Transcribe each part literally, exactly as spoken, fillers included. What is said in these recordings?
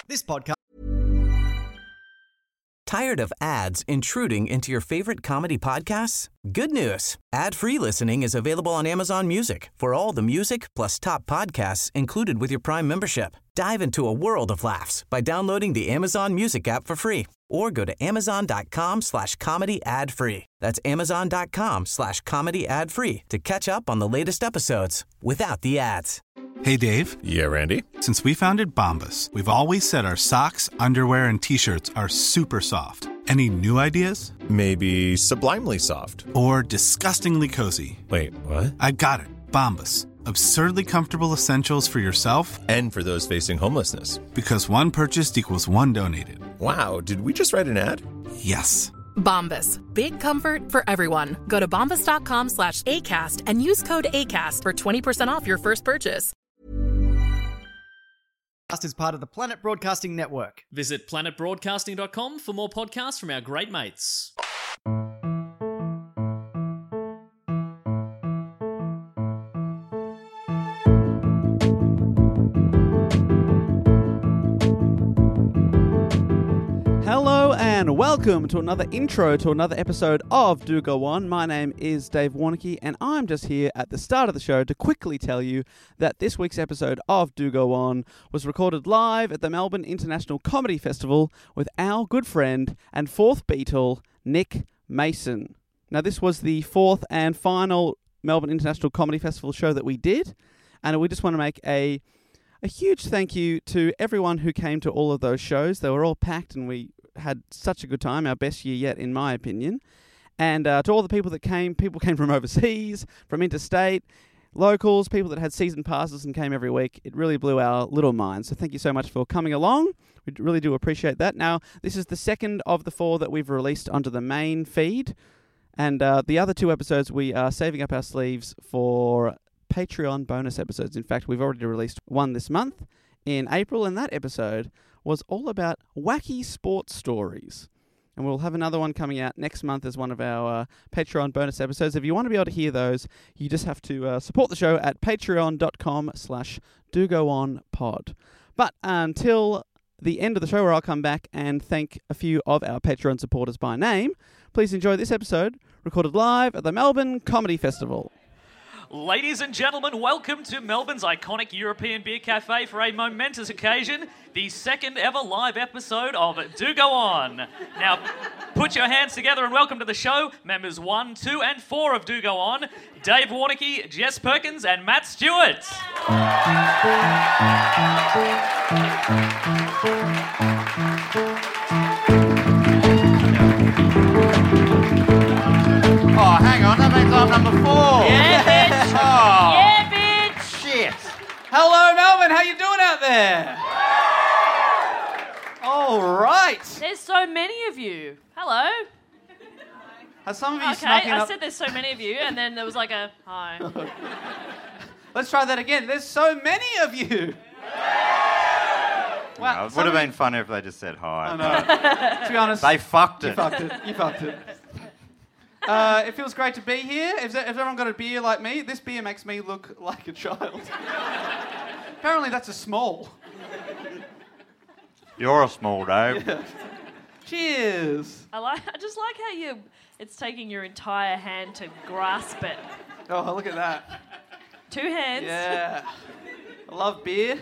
This podcast... Tired of ads intruding into your favorite comedy podcasts? Good news. Ad-free listening is available on Amazon Music for all the music plus top podcasts included with your Prime membership. Dive into a world of laughs by downloading the Amazon Music app for free or go to amazon.com slash comedy ad free. That's amazon.com slash comedy ad free to catch up on the latest episodes without the ads. Hey, Dave. Yeah, Randy. Since we founded Bombas, we've always said our socks, underwear, and T-shirts are super soft. Any new ideas? Maybe sublimely soft. Or disgustingly cozy. Wait, what? I got it. Bombas. Absurdly comfortable essentials for yourself and for those facing homelessness. Because one purchased equals one donated. Wow, did we just write an ad? Yes. Bombas. Big comfort for everyone. Go to bombas.com slash ACAST and use code ACAST for twenty percent off your first purchase. is part of the Planet Broadcasting Network. Visit planet broadcasting dot com for more podcasts from our great mates. Hello and welcome to another intro to another episode of Do Go On. My name is Dave Warnicky and I'm just here at the start of the show to quickly tell you that this week's episode of Do Go On was recorded live at the Melbourne International Comedy Festival with our good friend and fourth Beatle, Nick Mason. Now this was the fourth and final Melbourne International Comedy Festival show that we did, and we just want to make a A huge thank you to everyone who came to all of those shows. They were all packed and we had such a good time, our best year yet in my opinion. And uh, to all the people that came, people came from overseas, from interstate, locals, people that had season passes and came every week. It really blew our little minds. So thank you so much for coming along. We really do appreciate that. Now, this is the second of the four that we've released onto the main feed. And uh, the other two episodes we are saving up our sleeves for Patreon bonus episodes. In fact, we've already released one this month in April, and that episode was all about wacky sports stories. And we'll have another one coming out next month as one of our uh, Patreon bonus episodes. If you want to be able to hear those, you just have to uh, support the show at patreon.com slash dogoonpod. But until the end of the show, where I'll come back and thank a few of our Patreon supporters by name, please enjoy this episode recorded live at the Melbourne Comedy Festival. Ladies and gentlemen, welcome to Melbourne's iconic European Beer Cafe for a momentous occasion, the second ever live episode of Do Go On. Now, put your hands together and welcome to the show, members one, two and four of Do Go On, Dave Warnicky, Jess Perkins and Matt Stewart. Oh, hang on, that means I'm number four. Yeah, bitch. Oh. Yeah, bitch. Shit. Hello, Melbourne. How you doing out there? All right. There's so many of you. Hello. Are some of you Okay, snuck in I up? said there's so many of you, and then there was like a hi. Let's try that again. There's so many of you. Wow, Well, it some would have of been funny if they just said hi. you- I know. To be honest, They fucked you it. fucked it. You fucked it. Uh, it feels great to be here. If, if everyone got a beer like me, this beer makes me look like a child. Apparently that's a small. You're a small Dave. Yeah. Cheers. I like. I just like how you. It's taking your entire hand to grasp it. Oh, look at that. Two hands. Yeah. I love beer.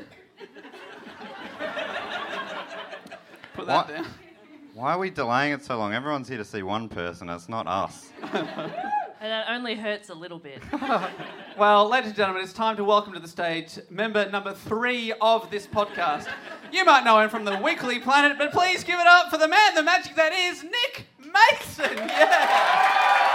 Put that What? down. Why are we delaying it so long? Everyone's here to see one person. It's not us. And it only hurts a little bit. Well, ladies and gentlemen, it's time to welcome to the stage member number three of this podcast. You might know him from the Weekly Planet, but please give it up for the man, the magic that is Nick Mason. Yeah.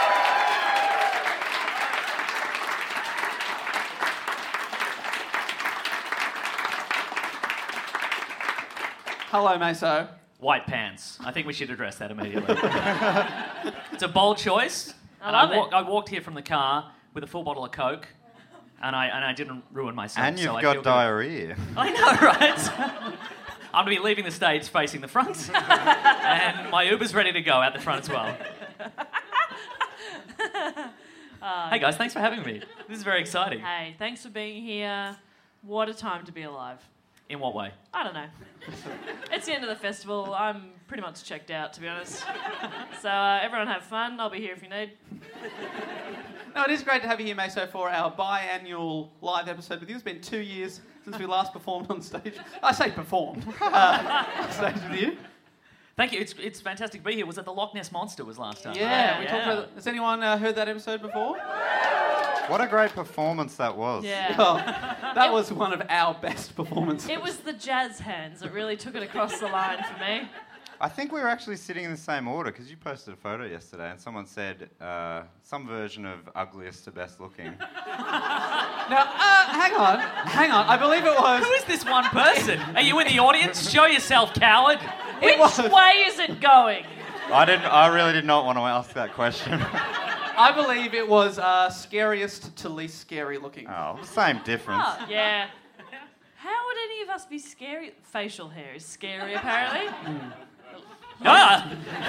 Hello, Meso. White pants. I think we should address that immediately. It's a bold choice. I and love I, wa- it. I walked here from the car with a full bottle of Coke, and I and I didn't ruin myself. And you've so I got feel good. diarrhea. I know, right? I'm going to be leaving the stage facing the front, and my Uber's ready to go out the front as well. Hey guys, thanks for having me. This is very exciting. Hey, thanks for being here. What a time to be alive. In what way? I don't know. It's the end of the festival. I'm pretty much checked out, to be honest. So uh, everyone have fun. I'll be here if you need. No, it is great to have you here, Meso, for our biannual live episode with you. It's been two years since we last performed on stage. I say performed. Uh, on stage with you. Thank you. It's it's fantastic to be here. Was it the Loch Ness Monster was last time? Yeah, right? we yeah. talked about. Has anyone uh, heard that episode before? What a great performance that was. Yeah. Oh, that was one of our best performances. It was the jazz hands that really took it across the line for me. I think we were actually sitting in the same order because you posted a photo yesterday and someone said uh, some version of ugliest to best looking. Now, uh, hang on, hang on. I believe it was. Who is this one person? Are you in the audience? Show yourself, coward. Which way is it going? I didn't. I really did not want to ask that question. I believe it was uh, scariest to least scary looking. Oh, same difference. Oh, yeah. How would any of us be scary? Facial hair is scary, apparently. Ah!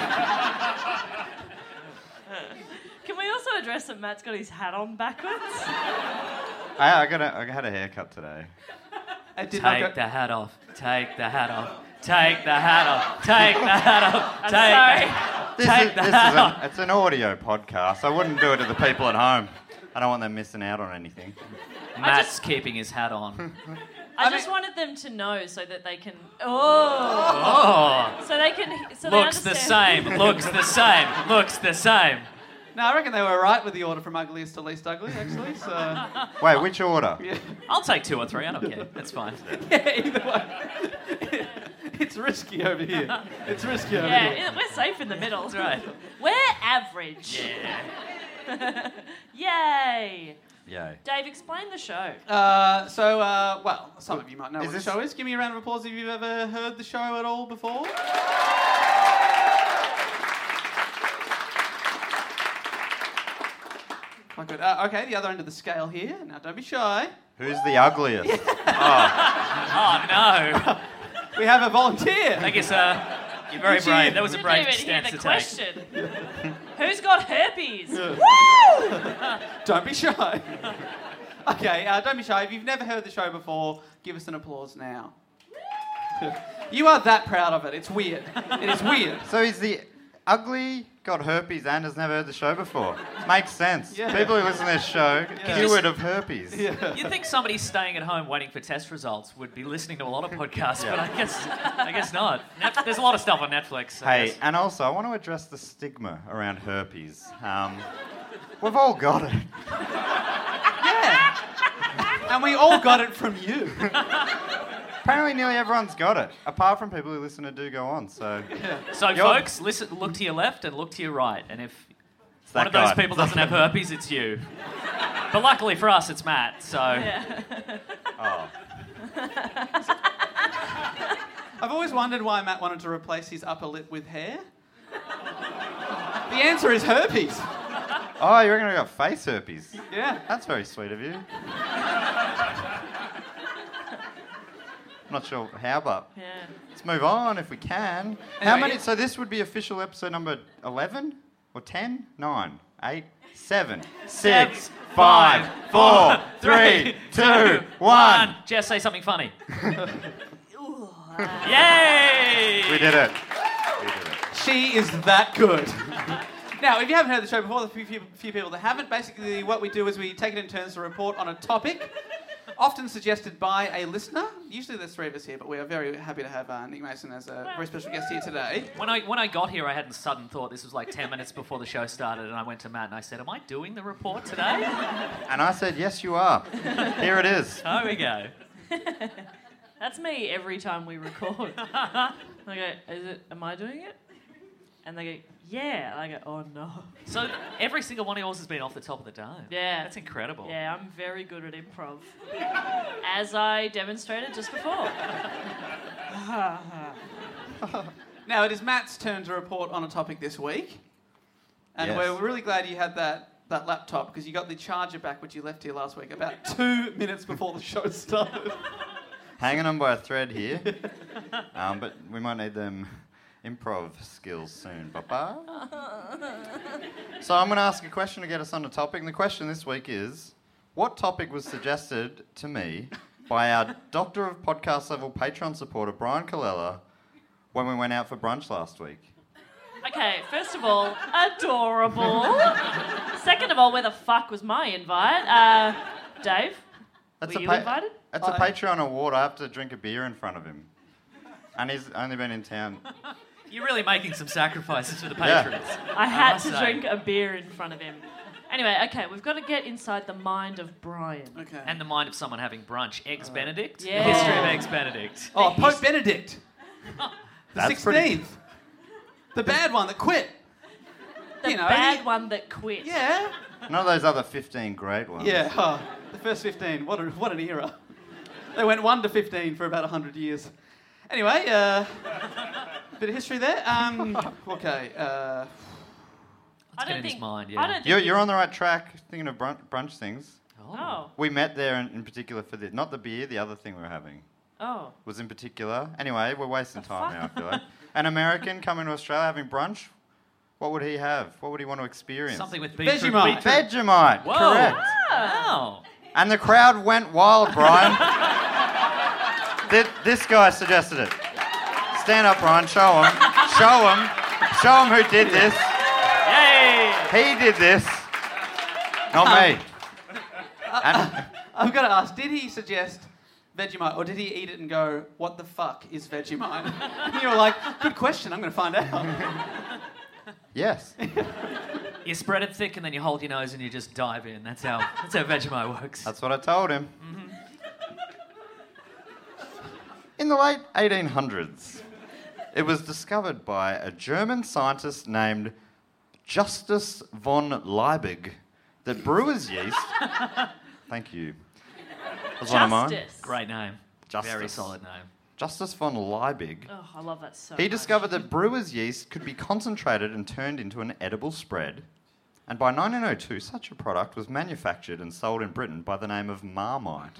Can we also address that Matt's got his hat on backwards? I, I got. A, I had a haircut today. It did Take not go- the hat off. Take the hat off. Take the hat off. Take the hat off. I'm Take sorry. This Take is, the this hat is off. an, it's an audio podcast. I wouldn't do it to the people at home. I don't want them missing out on anything. Matt's just- keeping his hat on. I, I just mean- wanted them to know so that they can. Oh. Oh. So they can. So Looks they the understand. same. Looks the same. Looks the same. No, I reckon they were right with the order from ugliest to least ugly, actually. So, Wait, which order? yeah, I'll take two or three. I don't care. That's fine. yeah either way. It's risky over here. It's risky over Yeah, here. it- we're safe in the middle. That's right. We're average. Yeah. Yay. Yay. Dave, explain the show. Uh, so, uh, well, some of you might know Is what this- the show is. Give me a round of applause if you've ever heard the show at all before. Quite good. Uh, okay, the other end of the scale here. Now, don't be shy. Who's the ugliest? Oh no. We have a volunteer. I guess uh, you're very Did you- brave. That was a Didn't brave even hear stance the to question. Who's got herpes? Don't be shy. Okay, uh, don't be shy. If you've never heard the show before, give us an applause now. You are that proud of it. It's weird. It is weird. So he's the ugly, got herpes, and has never heard the show before. Makes sense. Yeah. People who listen to this show, Yeah. cured of herpes. Yeah. You'd think somebody staying at home waiting for test results would be listening to a lot of podcasts, but I guess I guess not. Net- there's a lot of stuff on Netflix. I Hey, guess. and also, I want to address the stigma around herpes. Um, we've all got it. Yeah. And we all got it from you. Apparently, nearly everyone's got it, apart from people who listen to Do Go On. So, So, You're- folks, listen. Look to your left and look to your right, and if it's one that of those guy. people doesn't have herpes, it's you. But luckily for us, it's Matt. So Oh. I've always wondered why Matt wanted to replace his upper lip with hair. The answer is herpes. Oh, you reckon I got face herpes? Yeah. That's very sweet of you. Not sure how, but Yeah. let's move on if we can. How Anyway, many? yeah. So this would be official episode number eleven or ten? Nine, eight, seven, six, five, four, three, two, one. Jess, say something funny. Yay! We did it. We did it. She is that good. Now, if you haven't heard the show before, there's a few, few, few people that haven't. Basically, what we do is we take it in turns to report on a topic, often suggested by a listener. Usually there's three of us here, but we are very happy to have uh, Nick Mason as a very special guest here today. When I when I got here, I had a sudden thought. This was like ten minutes before the show started, and I went to Matt and I said, "Am I doing the report today?" And I said, yes, you are. Here it is. There we go. That's me every time we record. I go, is it, am I doing it? And they go, yeah. And I go, oh no. So every single one of yours has been off the top of the dome. Yeah. That's incredible. Yeah, I'm very good at improv. As I demonstrated just before. Now, it is Matt's turn to report on a topic this week. And Yes. we're really glad you had that, that laptop, because you got the charger back, which you left here last week, about two minutes before the show started. Hanging on by a thread here. Um, but we might need them improv skills soon. Papa. So I'm going to ask a question to get us on the topic. And the question this week is, what topic was suggested to me by our Doctor of Podcast level Patreon supporter, Brian Colella, when we went out for brunch last week. Okay, first of all, adorable. Second of all, where the fuck was my invite? Uh, Dave, That's were a you pa- invited? That's a Patreon award. I have to drink a beer in front of him. And he's only been in town. You're really making some sacrifices for the Yeah. patrons. I had must to say. drink a beer in front of him. Anyway, okay, we've got to get inside the mind of Brian. Okay. And the mind of someone having brunch. Eggs Benedict? Yeah. The history of Eggs Benedict. Oh, Pope Benedict. The That's pretty- sixteenth. The bad one that quit. The You know, bad he- one that quit. Yeah. None of those other fifteen great ones. Yeah. Oh, the first fifteen. What, a, what an era. They went one to fifteen for about one hundred years. Anyway, uh, bit of history there. Um, okay. Uh, Let's get in his mind, yeah. I don't think You're, he's- you're on the right track thinking of brunch, brunch things. Oh. We met there in, in particular for this. Not the beer, the other thing we were having Oh. was in particular. Anyway, we're wasting The time fuck? now, I feel like. An American coming to Australia having brunch, what would he have? What would he want to experience? Something with beetroot. Vegemite. beetroot. Vegemite, Whoa. correct. Wow. And the crowd went wild, Brian. Th- this guy suggested it. Stand up, Brian. Show him. Show him. Show him who did this. Yay! He did this. Not me. And I've got to ask, did he suggest Vegemite or did he eat it and go, what the fuck is Vegemite? And you were like, good question, I'm going to find out. yes. You spread it thick and then you hold your nose and you just dive in. That's how that's how Vegemite works. That's what I told him. In the late eighteen hundreds, it was discovered by a German scientist named Justus von Liebig that brewer's yeast... Thank you. Was one of mine. Justice. Great name. Justus. Very solid name. Justus von Liebig. Oh, I love that so He much. discovered that brewer's yeast could be concentrated and turned into an edible spread. And by nineteen oh two, such a product was manufactured and sold in Britain by the name of Marmite.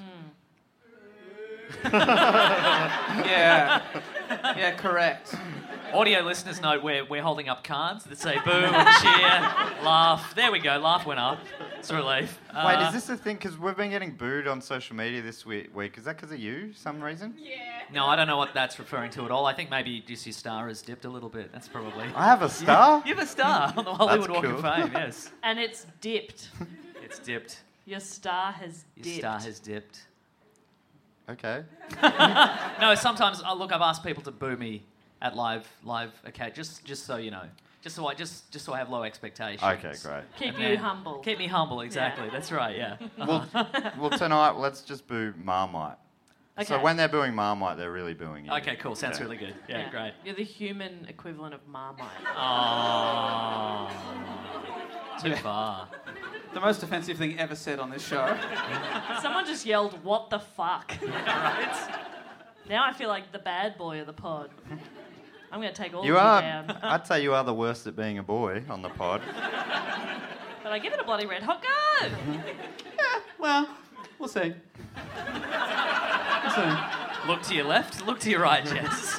Yeah. Yeah, correct. Audio listeners note we're, we're holding up cards that say boo and cheer, laugh. There we go, laugh went up. It's a relief. Uh, Wait, is this the thing? Because we've been getting booed on social media this week. week. Is that because of you, some reason? Yeah. No, I don't know what that's referring to at all. I think maybe just your star has dipped a little bit. That's probably... I have a star? You have a star on the Hollywood That's Walk of cool. Fame, yes. And it's dipped. It's dipped. Your star has Your dipped. star has dipped. Okay. No, sometimes, oh, look, I've asked people to boo me at live, live, okay, just just so you know. Just so I just just so I have low expectations. Okay, great. Keep And you then- humble. Keep me humble, exactly. That's right, yeah. Well, well, tonight, let's just boo Marmite. So Okay. when they're booing Marmite, they're really booing you. Okay, cool. Sounds Okay. really good. Yeah, great. You're the human equivalent of Marmite. Oh, too far. The most offensive thing ever said on this show. Someone just yelled, "What the fuck?" Right? Now I feel like the bad boy of the pod. I'm going to take all You of are. you down. I'd say you are the worst at being a boy on the pod. But I give it a bloody red hot go. Well, we'll see. We'll see. Look to your left, look to your right, Jess.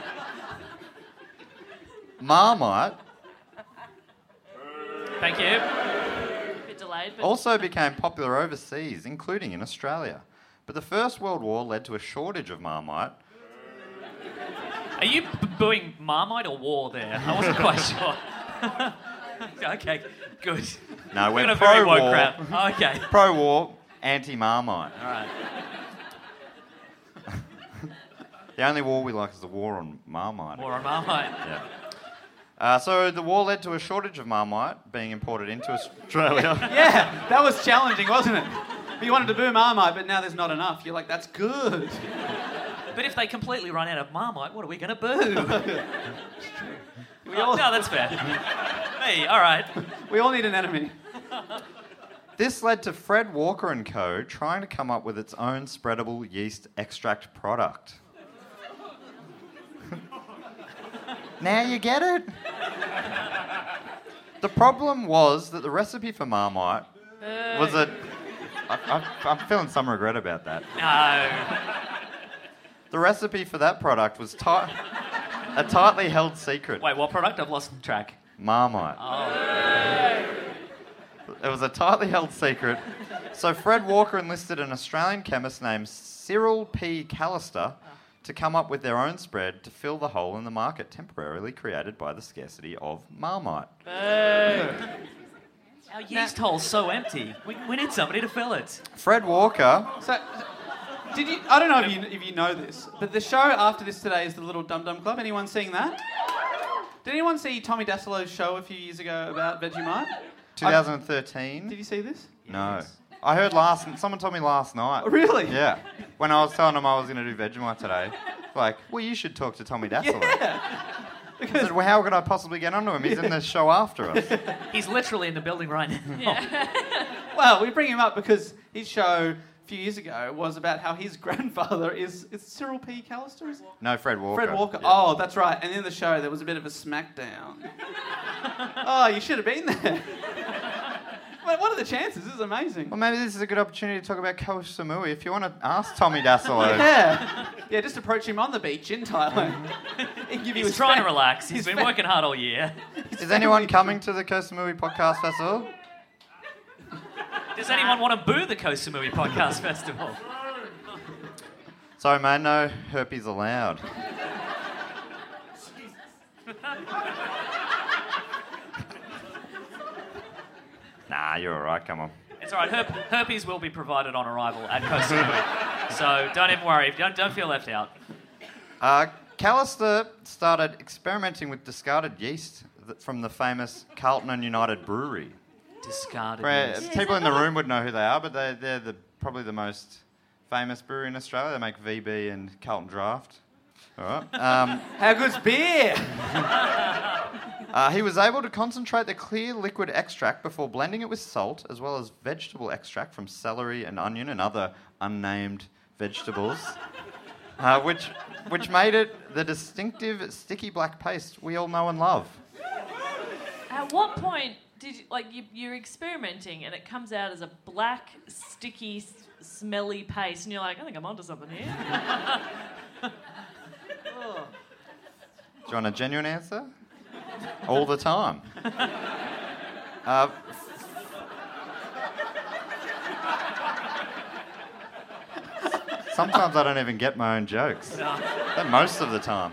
Marmite Thank you. A bit delayed, but also became popular overseas, including in Australia. But the First World War led to a shortage of Marmite. Are you b- booing Marmite or war there? I wasn't quite sure. Okay, good. No, We're we're in a very woke pro-war. crowd. Oh, okay. Pro-war, anti-Marmite. All right. The only war we like is the war on Marmite. War on Marmite. Yeah. Uh, so the war led to a shortage of Marmite being imported into Australia. Yeah, that was challenging, wasn't it? You wanted to boo Marmite, but now there's not enough. You're like, that's good. But if they completely run out of Marmite, what are we going to boo? We Oh, all, no, that's fair. Me, all right. we all need an enemy. This led to Fred Walker and Co. trying to come up with its own spreadable yeast extract product. Now you get it? The problem was that the recipe for Marmite was a... I, I, I'm feeling some regret about that. No. The recipe for that product was ti- a tightly held secret. Wait, what product? I've lost track. Marmite. It was a tightly held secret. So Fred Walker enlisted an Australian chemist named Cyril P. Callister to come up with their own spread to fill the hole in the market temporarily created by the scarcity of Marmite. Our yeast hole's so empty. We, we need somebody to fill it. Fred Walker... So, did you? I don't know if you if you know this, but the show after this today is the Little Dum Dum Club. Anyone seeing that? Did anyone see Tommy Dassolo's show a few years ago about Vegemite? twenty thirteen. Did you see this? No. I heard last... Someone told me last night. Oh, really? Yeah. When I was telling them I was going to do Vegemite today. Like, well, you should talk to Tommy Dassolo. Yeah. I said, well, how could I possibly get onto him? He's in the show after us. He's literally in the building right now. Yeah. Well, we bring him up because his show a few years ago was about how his grandfather is... Is Cyril P. Callister? Is it? No, Fred Walker. Fred Walker. Yeah. Oh, that's right. And in the show, there was a bit of a smackdown. Oh, you should have been there. But what are the chances? This is amazing. Well, maybe this is a good opportunity to talk about Koh Samui. If you want to ask Tommy Dassolo. Yeah. Yeah, just approach him on the beach in Thailand. He'll give you He's his trying fa- to relax. He's his been fa- working hard all year. Is anyone coming to the Koh Samui Podcast Festival? Does anyone want to boo the Koh Samui Podcast Festival? Sorry, man, no herpes allowed. Nah, you're all right, come on. It's all right. Herp- herpes will be provided on arrival at Koh Samui. So don't even worry. Don't, don't feel left out. Uh, Callister started experimenting with discarded yeast th- from the famous Carlton and United Brewery. Discarded Where yeast. people in the room would know who they are, but they, they're the, probably the most famous brewery in Australia. They make V B and Carlton Draft. All right. Um, How good's beer? uh, he was able to concentrate the clear liquid extract before blending it with salt, as well as vegetable extract from celery and onion and other unnamed vegetables, uh, which which made it the distinctive sticky black paste we all know and love. At what point did you, like you, you're experimenting and it comes out as a black, sticky, s- smelly paste, and you're like, I think I'm onto something here. Do you want a genuine answer? All the time. Uh, sometimes I don't even get my own jokes. But most of the time.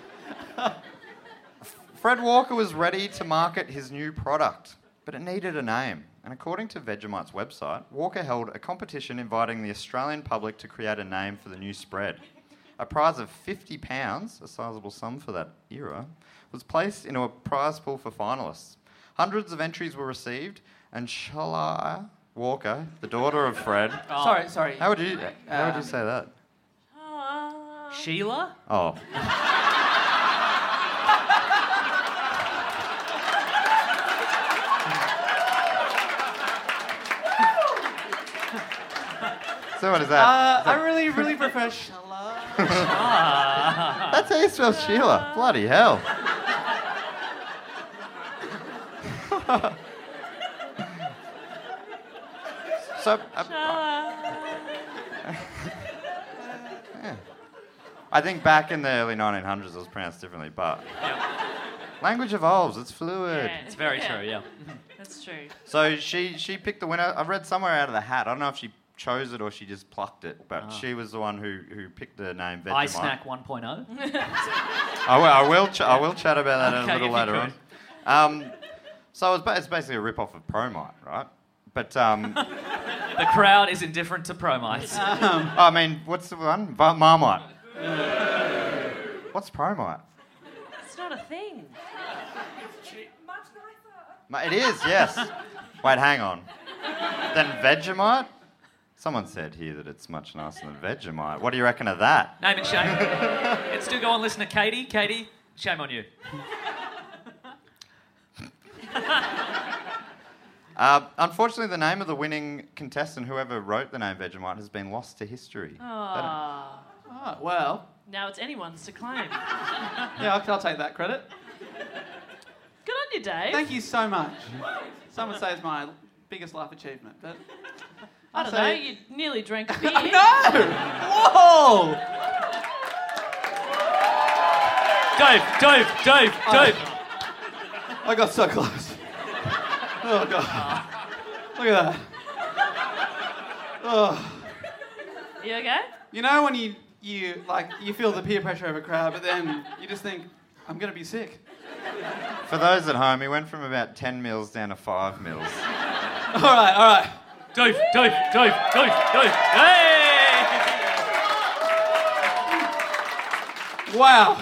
Fred Walker was ready to market his new product, but it needed a name. And according to Vegemite's website, Walker held a competition inviting the Australian public to create a name for the new spread. A prize of fifty pounds, a sizable sum for that era, was placed into a prize pool for finalists. Hundreds of entries were received, and Shala Walker, the daughter of Fred... Oh. Sorry, sorry. How would you, how would you Um, say that? Uh, Sheila? Oh. So what is that? Uh, I really, really prefer Shala. That's how you spell Sheila. Bloody hell. so, uh, yeah. I think back in the early nineteen hundreds it was pronounced differently, but language evolves. It's fluid. yeah, It's very yeah, true, yeah. That's true. So she she picked the winner. I've read somewhere out of the hat. I don't know if she chose it or she just plucked it, but she was the one who, who picked the name Vegemite. I Snack one point oh. I will, I will, ch- I will chat about that Okay, a little if you later on. Um, so it's, ba- it's basically a rip-off of Promite, right? But, um, The crowd is indifferent to Promite. I mean, what's the one? Va- Marmite. What's Promite? It's not a thing. Ma- It is, yes. Wait, hang on. Then Vegemite? Someone said here that it's much nicer than Vegemite. What do you reckon of that? Name and shame. Let's do go on listen to Katie. Katie, shame on you. Uh, unfortunately, the name of the winning contestant, whoever wrote the name Vegemite, has been lost to history. Aw. Oh, well, Now it's anyone's to claim. yeah, I'll, I'll take that credit. Good on you, Dave. Thank you so much. Some would say it's my biggest life achievement, but... I don't say- know, you nearly drank a beer. No! Whoa! Dave, Dave, Dave, Dave. I got so close. Oh, God. Look at that. Oh. You okay? You know when you, you, like, you feel the peer pressure of a crowd, but then you just think, I'm going to be sick. For those at home, he went from about ten mils down to five mils. All right, all right. Dave, Dave, Dave, Dave, Dave. Hey! Wow.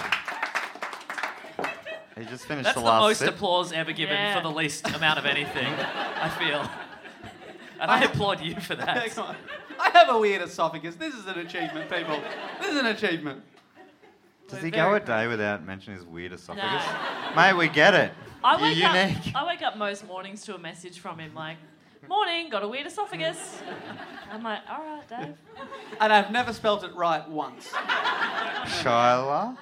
He just finished That's the the, last most sip. applause ever given Yeah. for the least amount of anything, I feel. And I, applaud you for that. Yeah, come on. I have a weird esophagus. This is an achievement, people. This is an achievement. Does We're he very go a proud. day without mentioning his weird esophagus? No. Mate, we get it. I You're wake unique. up. I wake up most mornings to a message from him like, "Morning, got a weird esophagus." I'm like, "All right, Dave." And I've never spelt it right once. Shyla?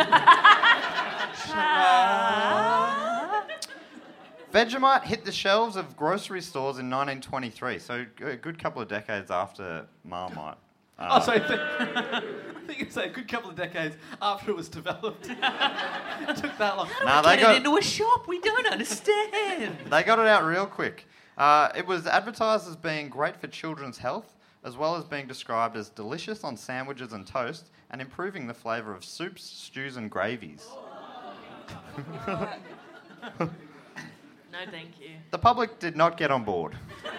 Ah. Vegemite hit the shelves of grocery stores in nineteen twenty-three, so a good couple of decades after Marmite. Oh, Uh, sorry. I think it's a good couple of decades after it was developed. It took that long. nah, they got, a shop, we don't understand. they got it out real quick. Uh, it was advertised as being great for children's health, as well as being described as delicious on sandwiches and toast, and improving the flavour of soups, stews and gravies. No, thank you. The public did not get on board.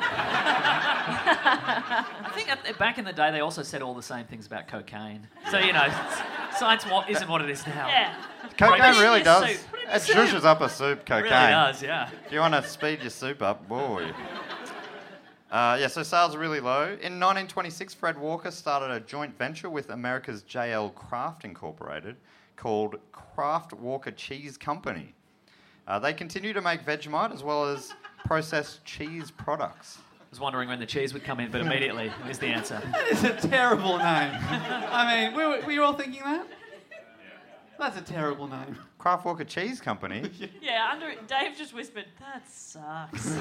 I think at, back in the day they also said all the same things about cocaine. So, you know, science wa- isn't what it is now. Yeah. Cocaine Put it in really your does. soup. Put it in your It soup. zhuzhes up a soup, It cocaine. really does, yeah. If you want to speed your soup up, boy. Uh, yeah, so sales are really low. In nineteen twenty-six, Fred Walker started a joint venture with America's J L Kraft Incorporated called Kraft Walker Cheese Company. Uh, they continue to make Vegemite as well as processed cheese products. I was wondering when the cheese would come in, but immediately is the answer. That is a terrible name. I mean, were, were you all thinking that? That's a terrible name. Kraft Walker Cheese Company? Yeah. Under it, Dave just whispered, "That sucks."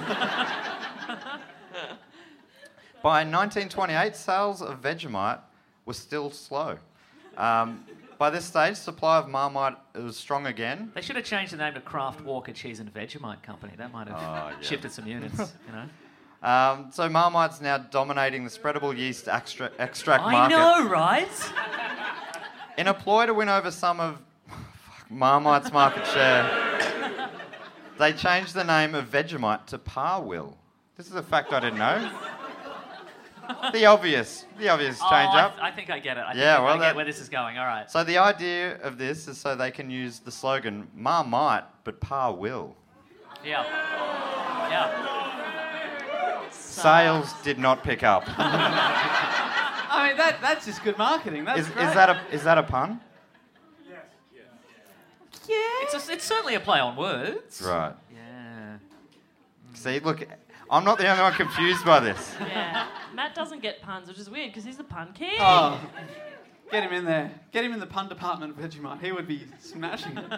By nineteen twenty-eight, sales of Vegemite were still slow. Um, by this stage, supply of Marmite was strong again. They should have changed the name to Kraft Walker Cheese and Vegemite Company. That might have Oh, yeah. shifted some units, you know. Um, so Marmite's now dominating the spreadable yeast extra- extract I market. know, right? In a ploy to win over some of fuck, Marmite's market share, they changed the name of Vegemite to Parwill. This is a fact I didn't know. The obvious, the obvious Oh, change I, up. I think I get it. I Yeah, think I well, get that- where this is going. All right. So the idea of this is so they can use the slogan Marmite, but Parwill. Yeah. Yeah. Sales did not pick up. I mean, that, that's just good marketing. That's Is, great. is that a is that a pun? It's, a, it's certainly a play on words. Right. Yeah. See, look, I'm not the only one confused by this. Yeah. Matt doesn't get puns, which is weird because he's the pun king. Oh, get him in there. Get him in the pun department of Vegemite. He would be smashing it.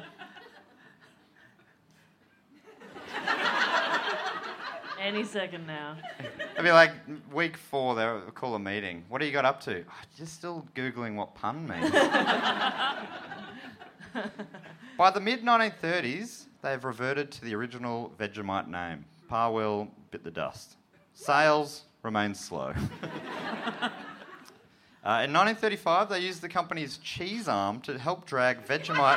Any second now. It'd be like week four, they'll call a meeting. What do you got up to? Oh, just still Googling what pun means. By the mid nineteen thirties, they've reverted to the original Vegemite name. Parwill bit the dust. Sales remain slow. uh, in nineteen thirty-five, they used the company's cheese arm to help drag Vegemite...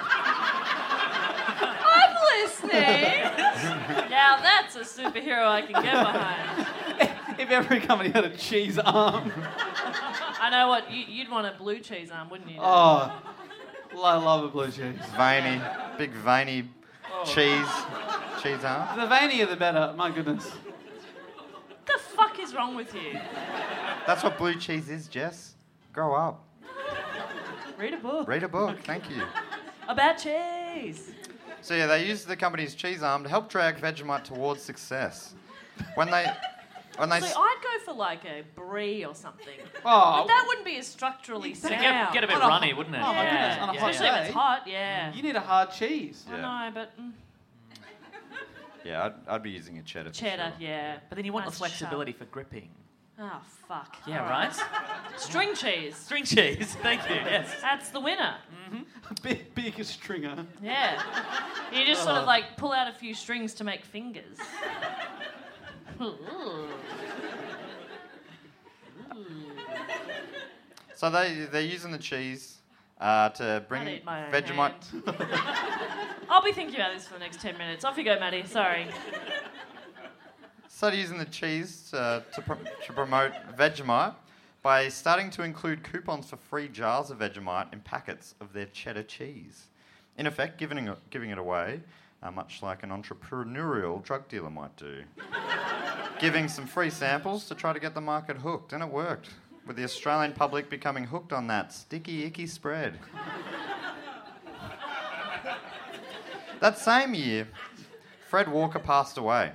I'm listening. Now that's a superhero I can get behind. If every company had a cheese arm. I know what you, you'd want a blue cheese arm, wouldn't you? Oh, I love a blue cheese. veiny, big veiny cheese, cheese arm. The veinier the better, my goodness. What the fuck is wrong with you? That's what blue cheese is, Jess. Grow up. Read a book Read a book. Thank you. about cheese. So yeah, they used the company's cheese arm to help drag Vegemite towards success. When they, when they, So s- I'd go for like a brie or something. Oh, But that wouldn't be as structurally It'd sound. get, get a bit On a runny, hot- wouldn't it? oh my goodness, on a hot Especially if day. it's hot, yeah. You need a hard cheese. I know, but mm, yeah, I'd, I'd be using a cheddar. for cheddar, sure. yeah. But then you want Nice the flexibility for gripping. sharp. Oh, fuck. Yeah, All right? String cheese. String cheese. Thank you. Yes. That's the winner. Big, big stringer. Yeah. You just sort of like pull out a few strings to make fingers. Ooh. So they, they're using the cheese uh, to bring I'd eat my own Vegemite... I'll be thinking about this for the next ten minutes. Off you go, Maddie. Sorry. Started using the cheese uh, to, pr- to promote Vegemite by starting to include coupons for free jars of Vegemite in packets of their cheddar cheese. In effect, giving it, giving it away, uh, much like an entrepreneurial drug dealer might do. Giving some free samples to try to get the market hooked, and it worked, with the Australian public becoming hooked on that sticky, icky spread. That same year, Fred Walker passed away.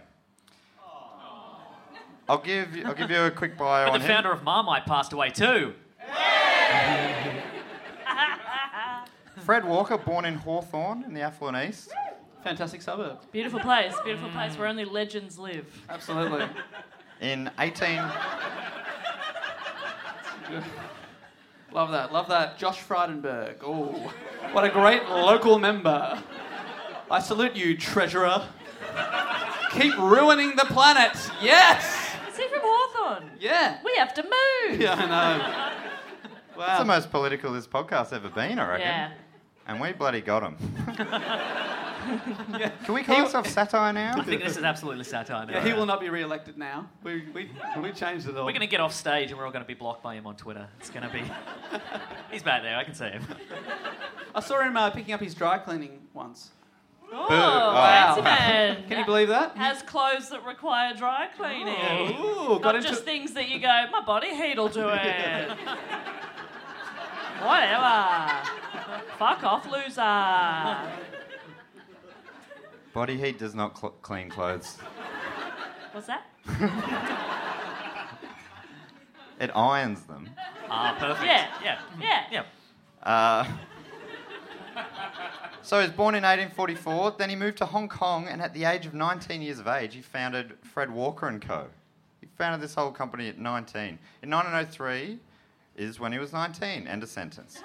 I'll give you, I'll give you a quick bio But on the him. founder of Marmite passed away too. Fred Walker, born in Hawthorne in the affluent east. Fantastic suburb. Beautiful place. Beautiful place where only legends live. Absolutely. In eighteen... Love that. Love that. Josh Frydenberg. Oh, what a great local member. I salute you, treasurer. Keep ruining the planet. Yes. Is he from Hawthorne? Yeah. We have to move. Yeah, I know. Wow. It's the most political this podcast's ever been, I reckon. Yeah. And we bloody got him. Yeah. Can we call ourselves satire now? I think this is absolutely satire now. Yeah, he will not be re-elected now. We we we changed it all. We're going to get off stage and we're all going to be blocked by him on Twitter. It's going to be... He's back there, I can see him. I saw him uh, picking up his dry cleaning once. Oh, Wow. fancy man. Can you believe that? Has clothes that require dry cleaning. Ooh, got Not into just things that you go, my body heat'll do it. Whatever. Fuck off, loser. Body heat does not cl- clean clothes. What's that? It irons them. Ah, perfect. Yeah. Yeah. Yeah. Yeah. Uh, so he was born in eighteen forty-four, then he moved to Hong Kong, and at the age of nineteen years of age, he founded Fred Walker and Co. He founded this whole company at nineteen. In nineteen oh three is when he was nineteen. End of sentence.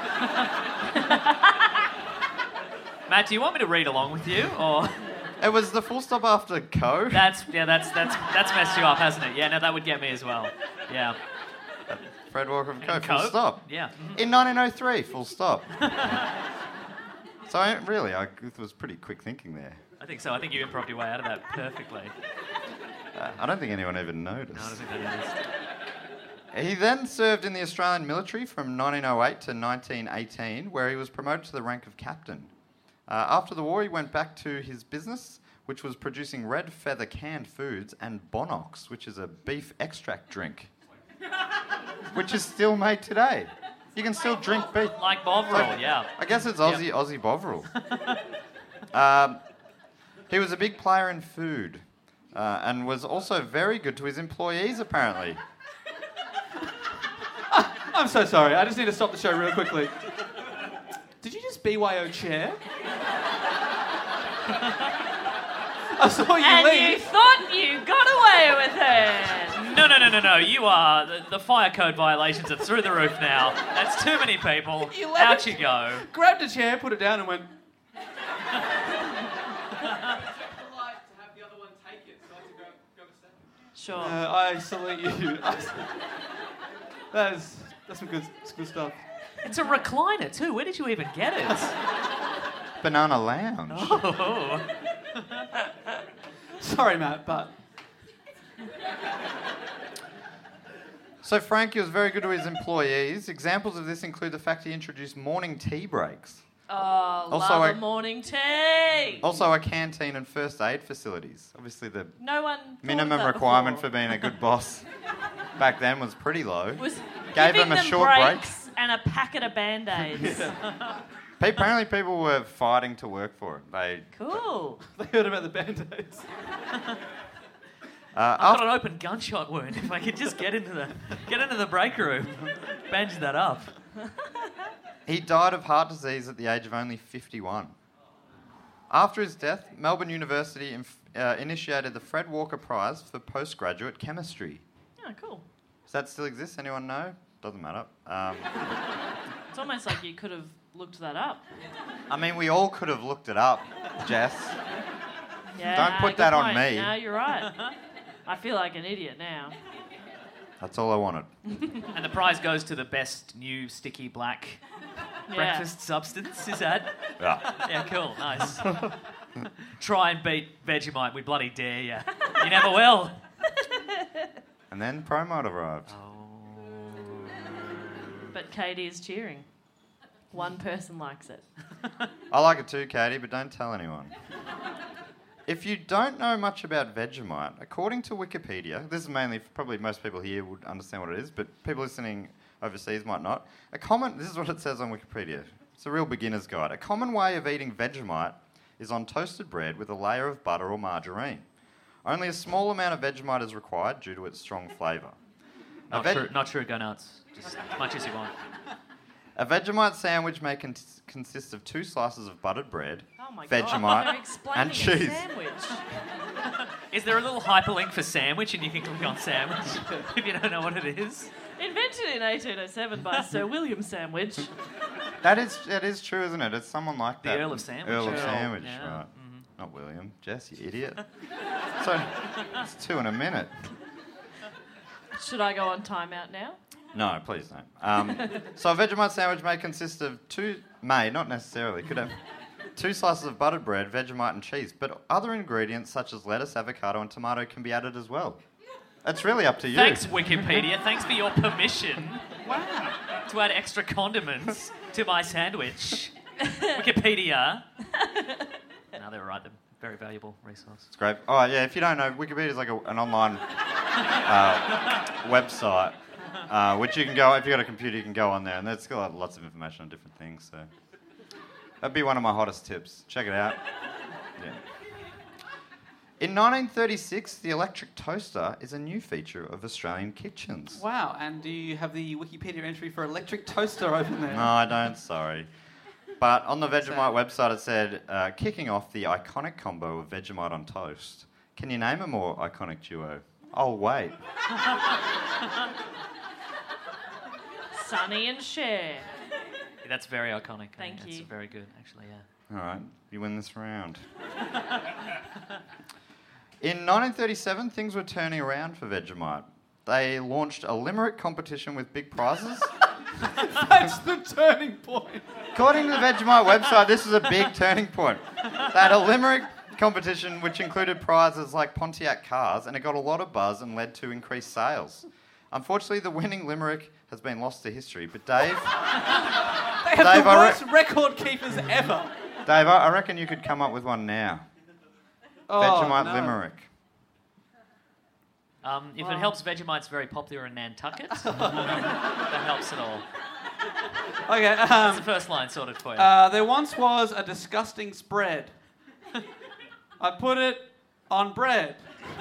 Matt, do you want me to read along with you, or It was the full stop after Co. that's yeah, that's that's that's messed you up, hasn't it? Yeah, no, that would get me as well. Yeah. Fred Walker and Co. And Full Co? stop. Yeah. In nineteen oh three, full stop. So I, really, I, it was pretty quick thinking there. I think so. I think you improv your way out of that perfectly. Uh, I don't think anyone even noticed. No, I don't think that is. He then served in the Australian military from nineteen oh eight to nineteen eighteen, where he was promoted to the rank of captain. Uh, after the war, he went back to his business, which was producing Red Feather canned foods and Bonox, which is a beef extract drink, which is still made today. You can still drink beef. Like Bovril, yeah. I guess it's Aussie, Yep. Aussie Bovril. um, he was a big player in food uh, and was also very good to his employees, apparently. I'm so sorry. I just need to stop the show real quickly. Did you just B Y O chair? I saw you And leave. you thought you got away with it. No, no, no, no, no. You are. The, the fire code violations are through the roof now. That's too many people. You Out left. you go. Grabbed a chair, put it down, and went. Sure. Uh, I salute you. that is that's some good, that's good stuff. It's a recliner too. Where did you even get it? Banana Lounge. Oh. Sorry, Matt, but So Frankie was very good to his employees. Examples of this include the fact he introduced morning tea breaks. Oh, Also, love I- a morning tea. Also a canteen and first aid facilities. Obviously the No one thought minimum of that requirement before. for being a good boss back then was pretty low. Was Gave giving them a them short break. breaks and a packet of Band-Aids. Pe- Apparently people were fighting to work for it. They, Cool. they heard about the Band-Aids. uh, I've after, got an open gunshot wound. If I could just get into the get into the break room, bandage that up. he died of heart disease at the age of only fifty-one. After his death, Melbourne University inf- uh, initiated the Fred Walker Prize for postgraduate chemistry. Oh, cool. Does that still exist? Anyone know? Doesn't matter. Um, It's almost like you could have looked that up. I mean, we all could have looked it up, Jess. Yeah, Don't put good that on point. me. No, you're right. I feel like an idiot now. That's all I wanted. And the prize goes to the best new sticky black Yeah. breakfast substance, is that? Yeah. Yeah, cool, nice. Try and beat Vegemite, we bloody dare you. You never will. And then Promite arrived. But Katie is cheering. One person likes it. I like it too, Katie, but don't tell anyone. If you don't know much about Vegemite, according to Wikipedia, this is mainly, probably most people here would understand what it is, but people listening overseas might not. A common, this is what it says on Wikipedia. It's a real beginner's guide. A common way of eating Vegemite is on toasted bread with a layer of butter or margarine. Only a small amount of Vegemite is required due to its strong flavour. Not veg- true, not true, go nuts. Just as much as you want. A Vegemite sandwich may con- consist of two slices of buttered bread, Oh my Vegemite, God. They're explaining and a cheese. sandwich. Is there a little hyperlink for sandwich and you can click on sandwich if you don't know what it is? Invented in eighteen oh seven by Sir William Sandwich. That is, that is true, isn't it? It's someone like The that. Earl of Sandwich. Earl of Earl, Sandwich, yeah. right. Not William. Jess, you idiot. So, it's two in a minute. Should I go on timeout now? No, please don't. Um, so a Vegemite sandwich may consist of two, may, not necessarily, could have two slices of buttered bread, Vegemite and cheese, but other ingredients such as lettuce, avocado and tomato can be added as well. It's really up to you. Thanks, Wikipedia. Thanks for your permission to add extra condiments to my sandwich. Wikipedia. No, they were right. They're a very valuable resource. It's great. Oh, yeah, if you don't know, Wikipedia is like a, an online uh, website, uh, which you can go, if you've got a computer, you can go on there, and it's got lots of information on different things, so that'd be one of my hottest tips. Check it out. Yeah. In nineteen thirty-six, the electric toaster is a new feature of Australian kitchens. Wow, and do you have the Wikipedia entry for electric toaster open there? No, I don't, sorry. But on the Vegemite website it said, uh, kicking off the iconic combo of Vegemite on toast. Can you name a more iconic duo? Oh, wait. Sonny and Cher. Yeah, that's very iconic. Thank yeah, you. That's very good, actually, yeah. All right, you win this round. In nineteen thirty-seven, things were turning around for Vegemite. They launched a limerick competition with big prizes. That's the turning point. According to the Vegemite website, this was a big turning point. They had a limerick competition which included prizes like Pontiac cars, and it got a lot of buzz and led to increased sales. Unfortunately, the winning limerick has been lost to history, but Dave... They have Dave, the I re- worst record keepers ever. Dave, I I reckon you could come up with one now. Oh, Vegemite no. limerick. Um, if it helps, Vegemite's very popular in Nantucket. That helps at all. Okay, That's um, the first line sorted for you. uh, there once was a disgusting spread. I put it on bread.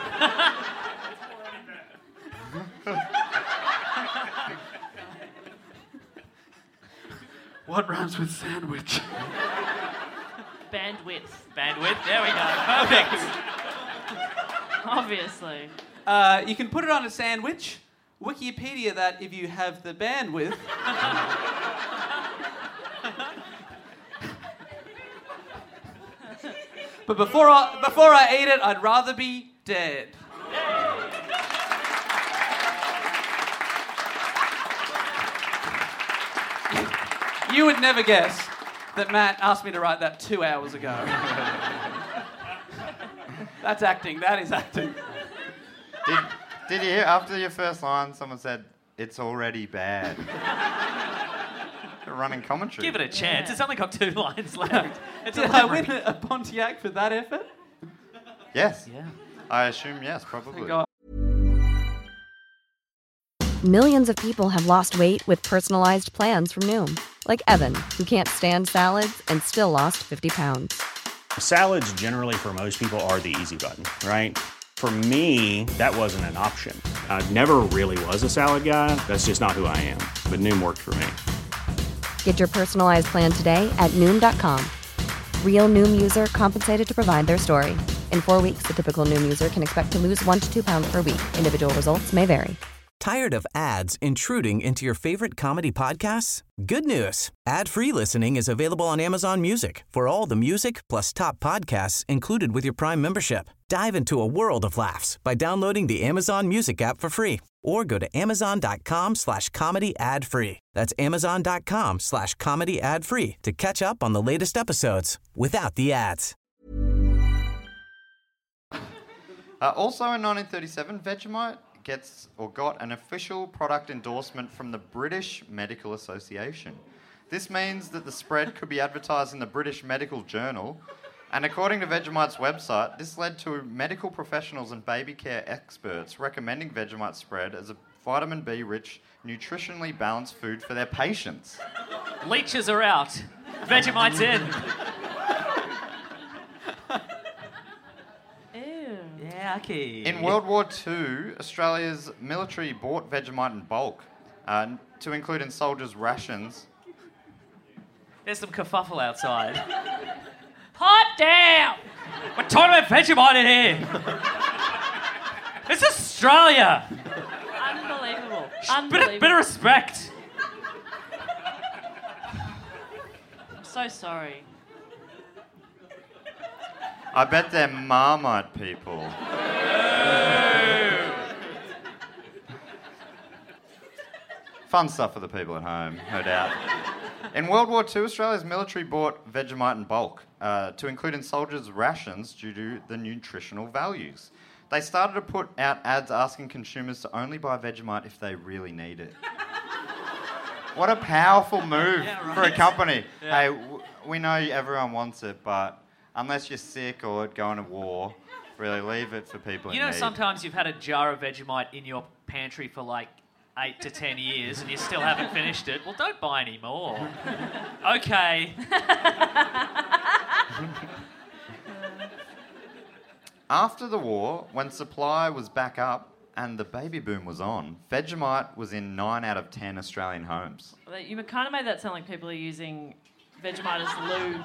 What rhymes with sandwich? Bandwidth, Bandwidth, there we go. Perfect. obviously. Uh, you can put it on a sandwich. Wikipedia that if you have the bandwidth. But before I, before I eat it, I'd rather be dead. You would never guess that Matt asked me to write that two hours ago. That's acting. That is acting. Did, did you hear, after your first line, someone said, it's already bad? Running commentary. Give it a chance. Yeah. It's only got two lines left. It's a Did I limerick. win a Pontiac for that effort? Yes. Yeah. I assume yes, probably. Thank God. Millions of people have lost weight with personalized plans from Noom. Like Evan, who can't stand salads and still lost fifty pounds. Salads generally for most people are the easy button, right? For me, that wasn't an option. I never really was a salad guy. That's just not who I am. But Noom worked for me. Get your personalized plan today at Noom dot com. Real Noom user compensated to provide their story. In four weeks, the typical Noom user can expect to lose one to two pounds per week. Individual results may vary. Tired of ads intruding into your favorite comedy podcasts? Good news. Ad-free listening is available on Amazon Music for all the music plus top podcasts included with your Prime membership. Dive into a world of laughs by downloading the Amazon Music app for free or go to amazon.com slash comedy ad free. That's amazon.com slash comedy ad free to catch up on the latest episodes without the ads. Uh, also in nineteen thirty-seven, Vegemite gets or got an official product endorsement from the British Medical Association. This means that the spread could be advertised in the British Medical Journal, and according to Vegemite's website, this led to medical professionals and baby care experts recommending Vegemite spread as a vitamin B-rich, nutritionally balanced food for their patients. Leeches are out. Vegemite's in. Yucky. In World War Two, Australia's military bought Vegemite in bulk uh, to include in soldiers' rations. There's some kerfuffle outside. Hot damn! We're talking about Vegemite in here. It's Australia. Unbelievable. Bit Unbelievable. of, bit of respect. I'm so sorry. I bet they're Marmite people. Fun stuff for the people at home, no doubt. In World War Two, Australia's military bought Vegemite in bulk uh, to include in soldiers' rations due to the nutritional values. They started to put out ads asking consumers to only buy Vegemite if they really need it. What a powerful move yeah, right. for a company. Yeah. Hey, w- we know everyone wants it, but unless you're sick or going to war, really leave it for people You in know, need. sometimes you've had a jar of Vegemite in your pantry for like eight to ten years and you still haven't finished it. Well, don't buy any more. Okay. After the war, when supply was back up and the baby boom was on, Vegemite was in nine out of ten Australian homes. You kind of made that sound like people are using Vegemite as lube.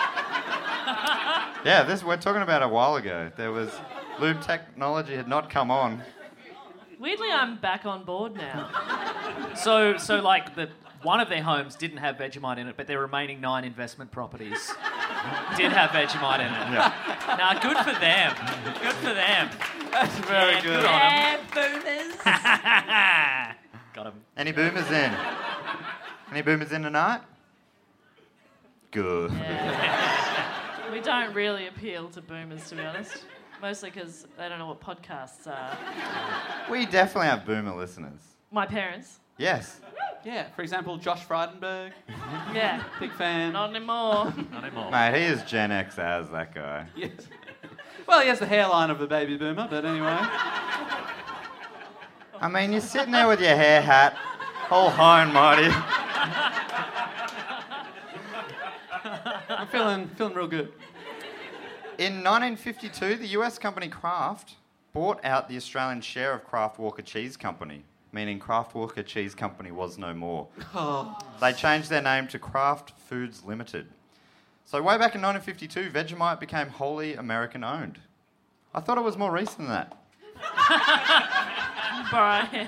Yeah, this we're talking about a while ago. There was lube technology had not come on. Weirdly, I'm back on board now. So, so like the one of their homes didn't have Vegemite in it, but their remaining nine investment properties did have Vegemite in it. Yeah. Nah, good for them. Good for them. That's very Yeah, good. good on 'em. Yeah, boomers. Got him. Any boomers in? Any boomers in tonight? Good. Yeah. We don't really appeal to boomers, to be honest. Mostly because they don't know what podcasts are. We definitely have boomer listeners. My parents. Yes. Yeah, for example, Josh Frydenberg. Yeah. Big fan. Not anymore. Not anymore. Mate, he is Gen X as that guy. Yes. Well, he has the hairline of a baby boomer, but anyway. I mean, you're sitting there with your hair hat, all high and mighty. I'm feeling feeling real good. In nineteen fifty-two, the U S company Kraft bought out the Australian share of Kraft Walker Cheese Company, meaning Kraft Walker Cheese Company was no more. Oh. They changed their name to Kraft Foods Limited. So way back in nineteen fifty-two, Vegemite became wholly American-owned. I thought it was more recent than that. Brian.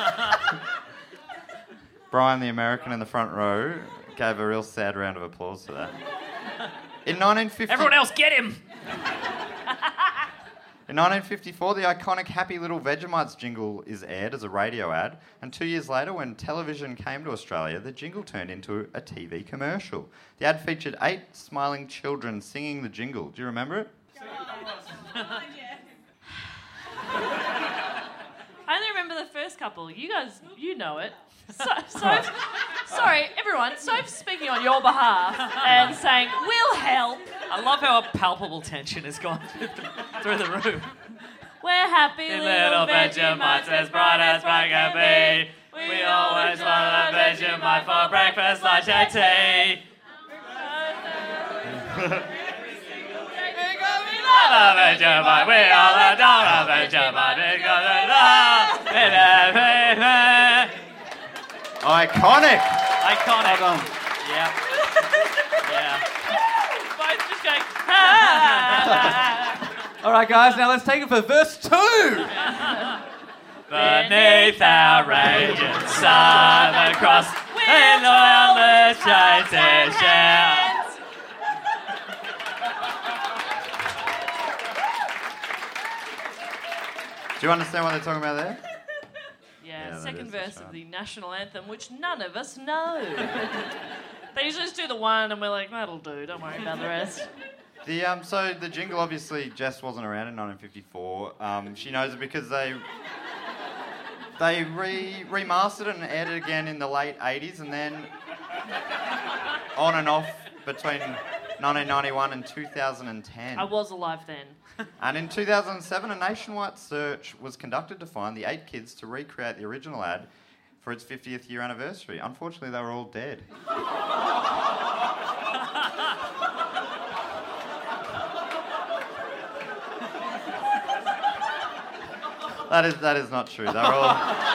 Brian, the American in the front row, gave a real sad round of applause for that. In nineteen fifty... Everyone else, get him! In nineteen fifty-four, the iconic Happy Little Vegemites jingle is aired as a radio ad, and two years later, when television came to Australia, the jingle turned into a T V commercial. The ad featured eight smiling children singing the jingle. Do you remember it? I only remember the first couple. You guys, you know it. So, so, sorry, everyone. Soph's speaking on your behalf and saying, we'll help. I love how a palpable tension has gone through the room. We're happy Little little Vegemites, as bright as bright can be. We always want a Vegemite for breakfast, lunch and tea. Love Vegemite, we all adore Vegemite because we love it. Iconic! Iconic. Hold on. Yeah. Yeah. Both just going, ah. All right, guys, now let's take it for verse two. Beneath our radiant sun, across the loyalist shades shout. Do you understand what they're talking about there? Yeah, Yeah, that second is the verse charm. of the national anthem, which none of us know. They usually just do the one, and we're like, that'll do, don't worry about the rest. The um, so the jingle, obviously, Jess wasn't around in nineteen fifty-four. Um, she knows it because they they re remastered it and aired it again in the late eighties, and then on and off between nineteen ninety-one and two thousand ten. I was alive then. And in two thousand seven, a nationwide search was conducted to find the eight kids to recreate the original ad for its fiftieth year anniversary. Unfortunately, they were all dead. That is that is not true. They're all.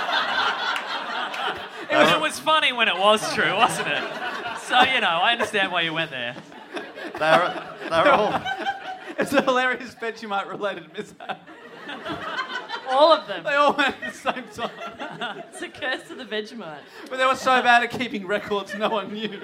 It was, it was funny when it was true, wasn't it? So, you know, I understand why you went there. They're they're all. It's a hilarious Vegemite-related mishap. All of them. They all went at the same time. It's a curse of the Vegemite. But they were so bad at keeping records, no one knew.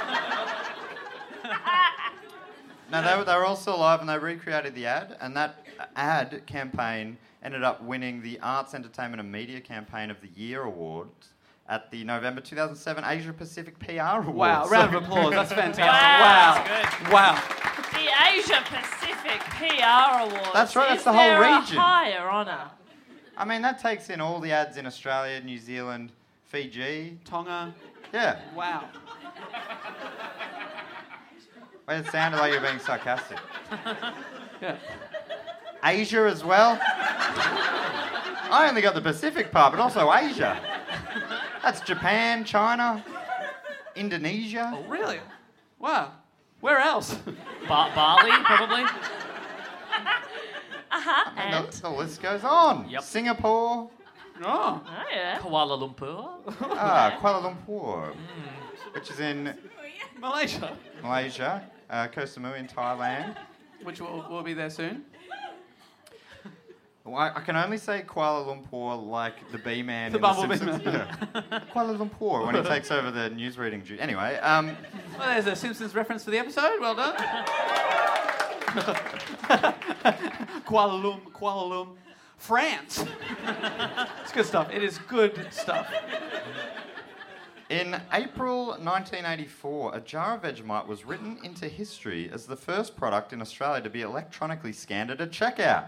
No, they were, they were all still alive, and they recreated the ad, and that ad campaign ended up winning the Arts, Entertainment and Media Campaign of the Year award at the November two thousand seven Asia Pacific P R Awards. Wow, round of applause. That's fantastic. Wow. Wow. Wow. The Asia Pacific P R Awards. That's right, that's Is the whole there region. A higher honour? I mean, that takes in all the ads in Australia, New Zealand, Fiji. Tonga. Yeah. Wow. Well, it sounded like you were being sarcastic. Yeah. Asia as well. I only got the Pacific part, but also Asia. That's Japan, China, Indonesia. Oh, really? Wow. Where else? Ba- Bali, probably. Uh-huh, I mean, and? the, the list goes on. Yep. Singapore. Oh. Oh, yeah. Kuala Lumpur. Ah, Kuala Lumpur, which is in Malaysia. Malaysia. Uh, Koh Samui in Thailand. Which will, will be there soon. Well, I, I can only say Kuala Lumpur like the B-man The in Bumblebee The Simpsons. man. Yeah. Kuala Lumpur when he takes over the newsreading duty. Anyway, um, Well, there's a Simpsons reference for the episode. Well done. Kuala Lumpur, Kuala Lumpur, France. It's good stuff. It is good stuff. in April nineteen eighty-four, a jar of Vegemite was written into history as the first product in Australia to be electronically scanned at a checkout.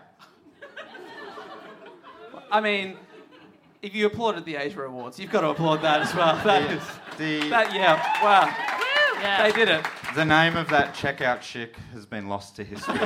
I mean, if you applauded the Asia Awards, you've got to applaud that as well. That The- is, the, that, yeah, wow. Yeah. They did it. the name of that checkout chick has been lost to history.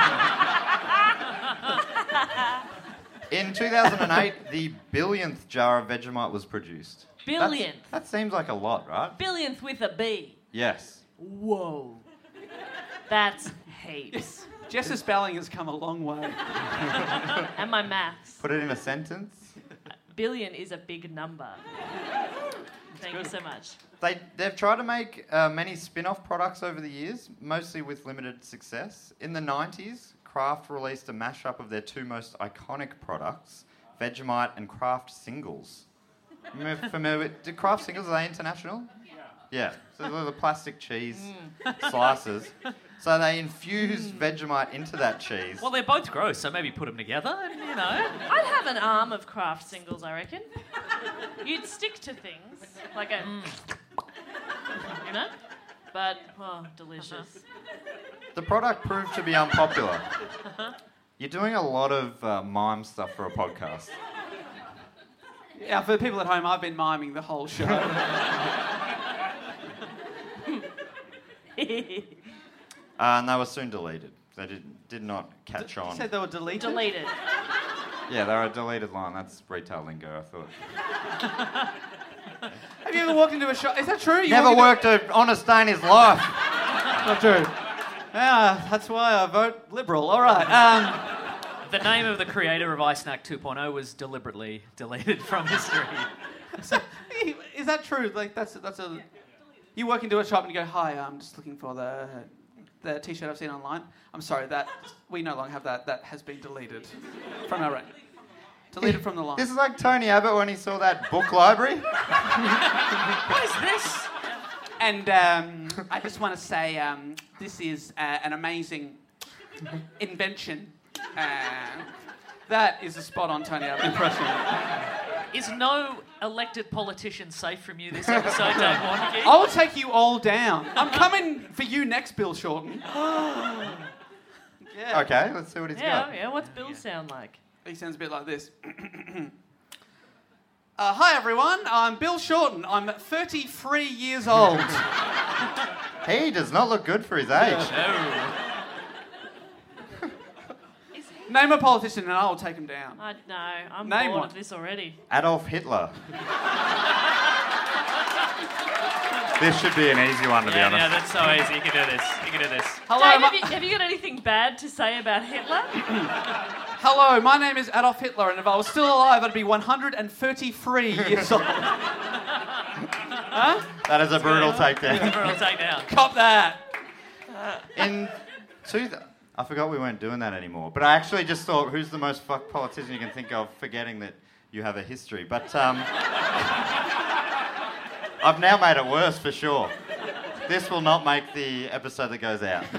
In two thousand eight, the billionth jar of Vegemite was produced. That's- Billionth. That seems like a lot, right? Billionth with a B. Yes. Whoa. That's heaps. Jess's spelling has come a long way. And my maths. Put it in a sentence. Billion is a big number. Thank you so much. They, they've tried to make uh, many spin-off products over the years, mostly with limited success. In the nineties, Kraft released a mashup of their two most iconic products, Vegemite and Kraft Singles. Familiar, familiar with, do Kraft Singles, are they international? Yeah. So they're the plastic cheese slices. So they infused Vegemite into that cheese. Well, they're both gross, so maybe put them together and, you know. I'd have an arm of Kraft Singles, I reckon. You'd stick to things. Like a... You know? But, oh, delicious. The product proved to be unpopular. You're doing a lot of uh, mime stuff for a podcast. Yeah, for the people at home, I've been miming the whole show. Uh, and they were soon deleted. They did, did not catch You on. said they were deleted? Deleted. Yeah, they're a deleted line. That's retail lingo, I thought. Have you ever walked into a shop? Is that true? You Never walk into- worked an honest day in his life. Not true. Yeah, that's why I vote Liberal. All right. Um, The name of the creator of iSnack two point oh was deliberately deleted from history. so, is that true? Like that's that's a. You walk into a shop and you go, "Hi, I'm just looking for the the T-shirt I've seen online. I'm sorry that we no longer have that. That has been deleted from our range." Deleted from the line. This is like Tony Abbott when he saw that book library. What is this? And um, I just want to say um, this is uh, an amazing invention. Uh, that is a spot-on Tony Abbott impression. Is no elected politician safe from you this episode, Dave Warnke? I will take you all down. I'm coming for you next, Bill Shorten. Yeah. Okay, let's see what he's Yeah, got. yeah. What's Bill sound like? He sounds a bit like this. uh, hi, everyone. I'm Bill Shorten. I'm thirty-three years old. He does not look good for his age. Name a politician and I will take him down. I no, I'm Name bored one. of this already. Adolf Hitler. This should be an easy one, to be Yeah, honest. yeah, that's so easy. You can do this. You can do this. Hello, Dave, my- have, you, have you got anything bad to say about Hitler? Hello, my name is Adolf Hitler, and if I was still alive, I'd be one hundred thirty-three years old. Huh? That is a brutal That's takedown. a brutal takedown. Cop that. In two, th- I forgot we weren't doing that anymore. But I actually just thought, who's the most fucked politician you can think of, forgetting that you have a history. But um, I've now made it worse for sure. This will not make the episode that goes out.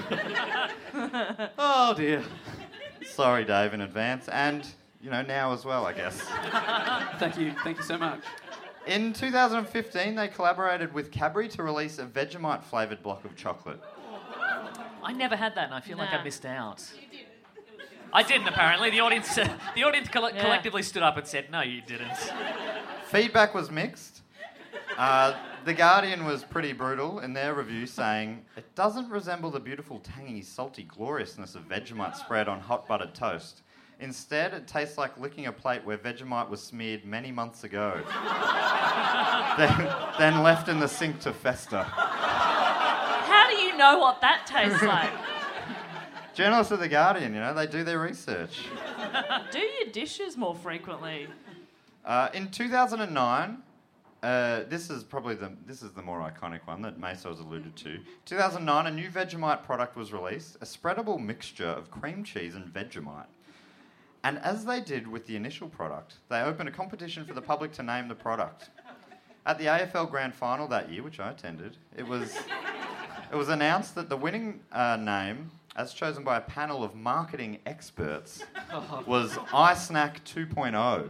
Oh dear. Sorry, Dave, in advance, and you know now as well, I guess. Thank you. Thank you so much. In two thousand fifteen, they collaborated with Cadbury to release a Vegemite flavoured block of chocolate. I never had that, and I feel like Nah. I missed out. I didn't, apparently. The audience, uh, the audience coll- Yeah. collectively stood up and said, "No, you didn't." Feedback was mixed. Uh, the Guardian was pretty brutal in their review, saying, "It doesn't resemble the beautiful, tangy, salty gloriousness of Vegemite spread on hot buttered toast. Instead, it tastes like licking a plate where Vegemite was smeared many months ago, then, then left in the sink to fester." How do you know what that tastes like? Journalists of the Guardian, you know, they do their research. Do your dishes more frequently. Uh, in two thousand nine, uh, this is probably the this is the more iconic one that Mesa has alluded to. two thousand nine, a new Vegemite product was released, a spreadable mixture of cream cheese and Vegemite. And as they did with the initial product, they opened a competition for the public to name the product. At the A F L Grand Final that year, which I attended, it was it was announced that the winning uh, name, as chosen by a panel of marketing experts, was iSnack two point oh.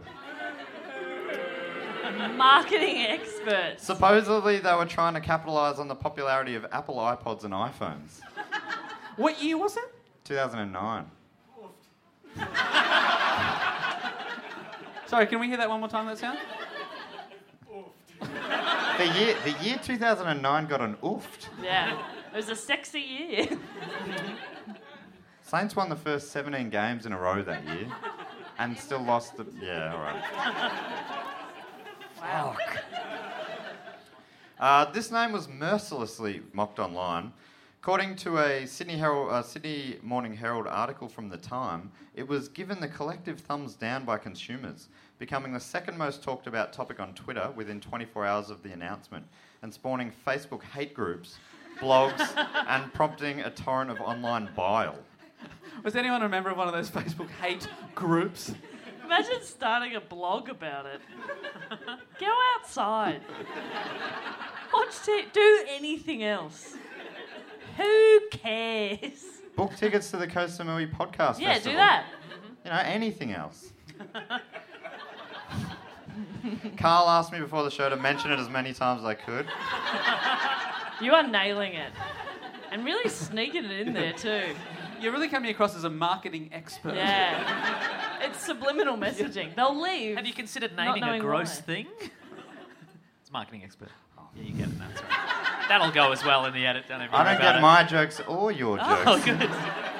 Marketing experts. Supposedly, they were trying to capitalise on the popularity of Apple iPods and iPhones. What year was it? two thousand nine. Sorry, can we hear that one more time, that sound? The year, the year two thousand nine got an oofed. Yeah. It was a sexy year. Saints won the first seventeen games in a row that year and still lost the... Yeah, all right. Wow. Uh, this name was mercilessly mocked online. According to a Sydney, Herald, uh, Sydney Morning Herald article from the time, it was given the collective thumbs down by consumers, becoming the second most talked about topic on Twitter within twenty-four hours of the announcement, and spawning Facebook hate groups, blogs, and prompting a torrent of online bile. Was anyone a member of one of those Facebook hate groups? Imagine starting a blog about it. Go outside. Watch T V. Do anything else. Who cares? Book tickets to the Koh Samui Podcast Yeah, Festival. do that. You know, anything else. Carl asked me before the show to mention it as many times as I could. You are nailing it. And really sneaking it in there too. You're really coming across as a marketing expert. Yeah. It's subliminal messaging. They'll leave. Have you considered not naming a knowing gross why. thing? It's marketing expert. Yeah, you get it. That's right. That'll go as well in the edit. Don't even I worry don't about get it. my jokes or your jokes. Oh, good.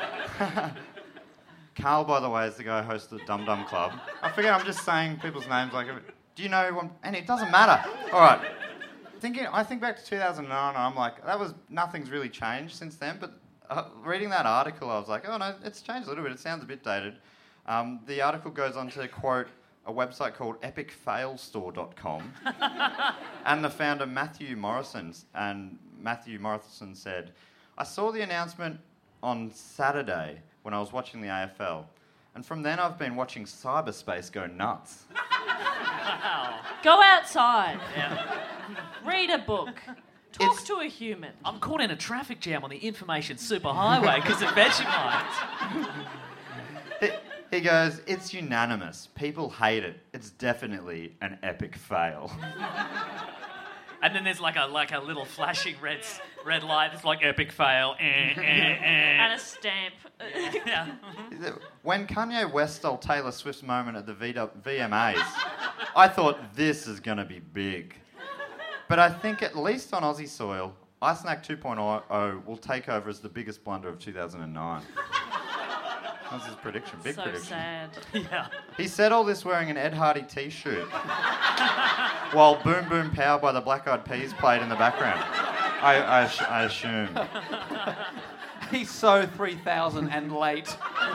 Carl, by the way, is the guy who hosts the Dum Dum Club. I forget, I'm just saying people's names like... Do you know who I'm... And it doesn't matter. All right. Thinking, I think back to two thousand nine, and I'm like, that was... Nothing's really changed since then, but uh, reading that article, I was like, oh, no, it's changed a little bit. It sounds a bit dated. Um, the article goes on to quote a website called epic fail store dot com and the founder Matthew Morrison. And Matthew Morrison said, I saw the announcement on Saturday when I was watching the A F L. And from then, I've been watching cyberspace go nuts. Wow. Go outside. Yeah. Read a book. Talk it's, to a human. I'm caught in a traffic jam on the information superhighway because of Vegemite. He, he goes, it's unanimous. People hate it. It's definitely an epic fail. And then there's like a like a little flashing red red light. It's like epic fail. Eh, eh, eh. And a stamp. Yeah. When Kanye West stole Taylor Swift's moment at the V M As, I thought this is going to be big. But I think at least on Aussie soil, Icenack two point oh will take over as the biggest blunder of two thousand nine. That's his prediction. Big so prediction. So sad. Yeah. He said all this wearing an Ed Hardy t-shirt while Boom Boom Pow by the Black Eyed Peas played in the background. I, I, I assume. He's so three thousand and late.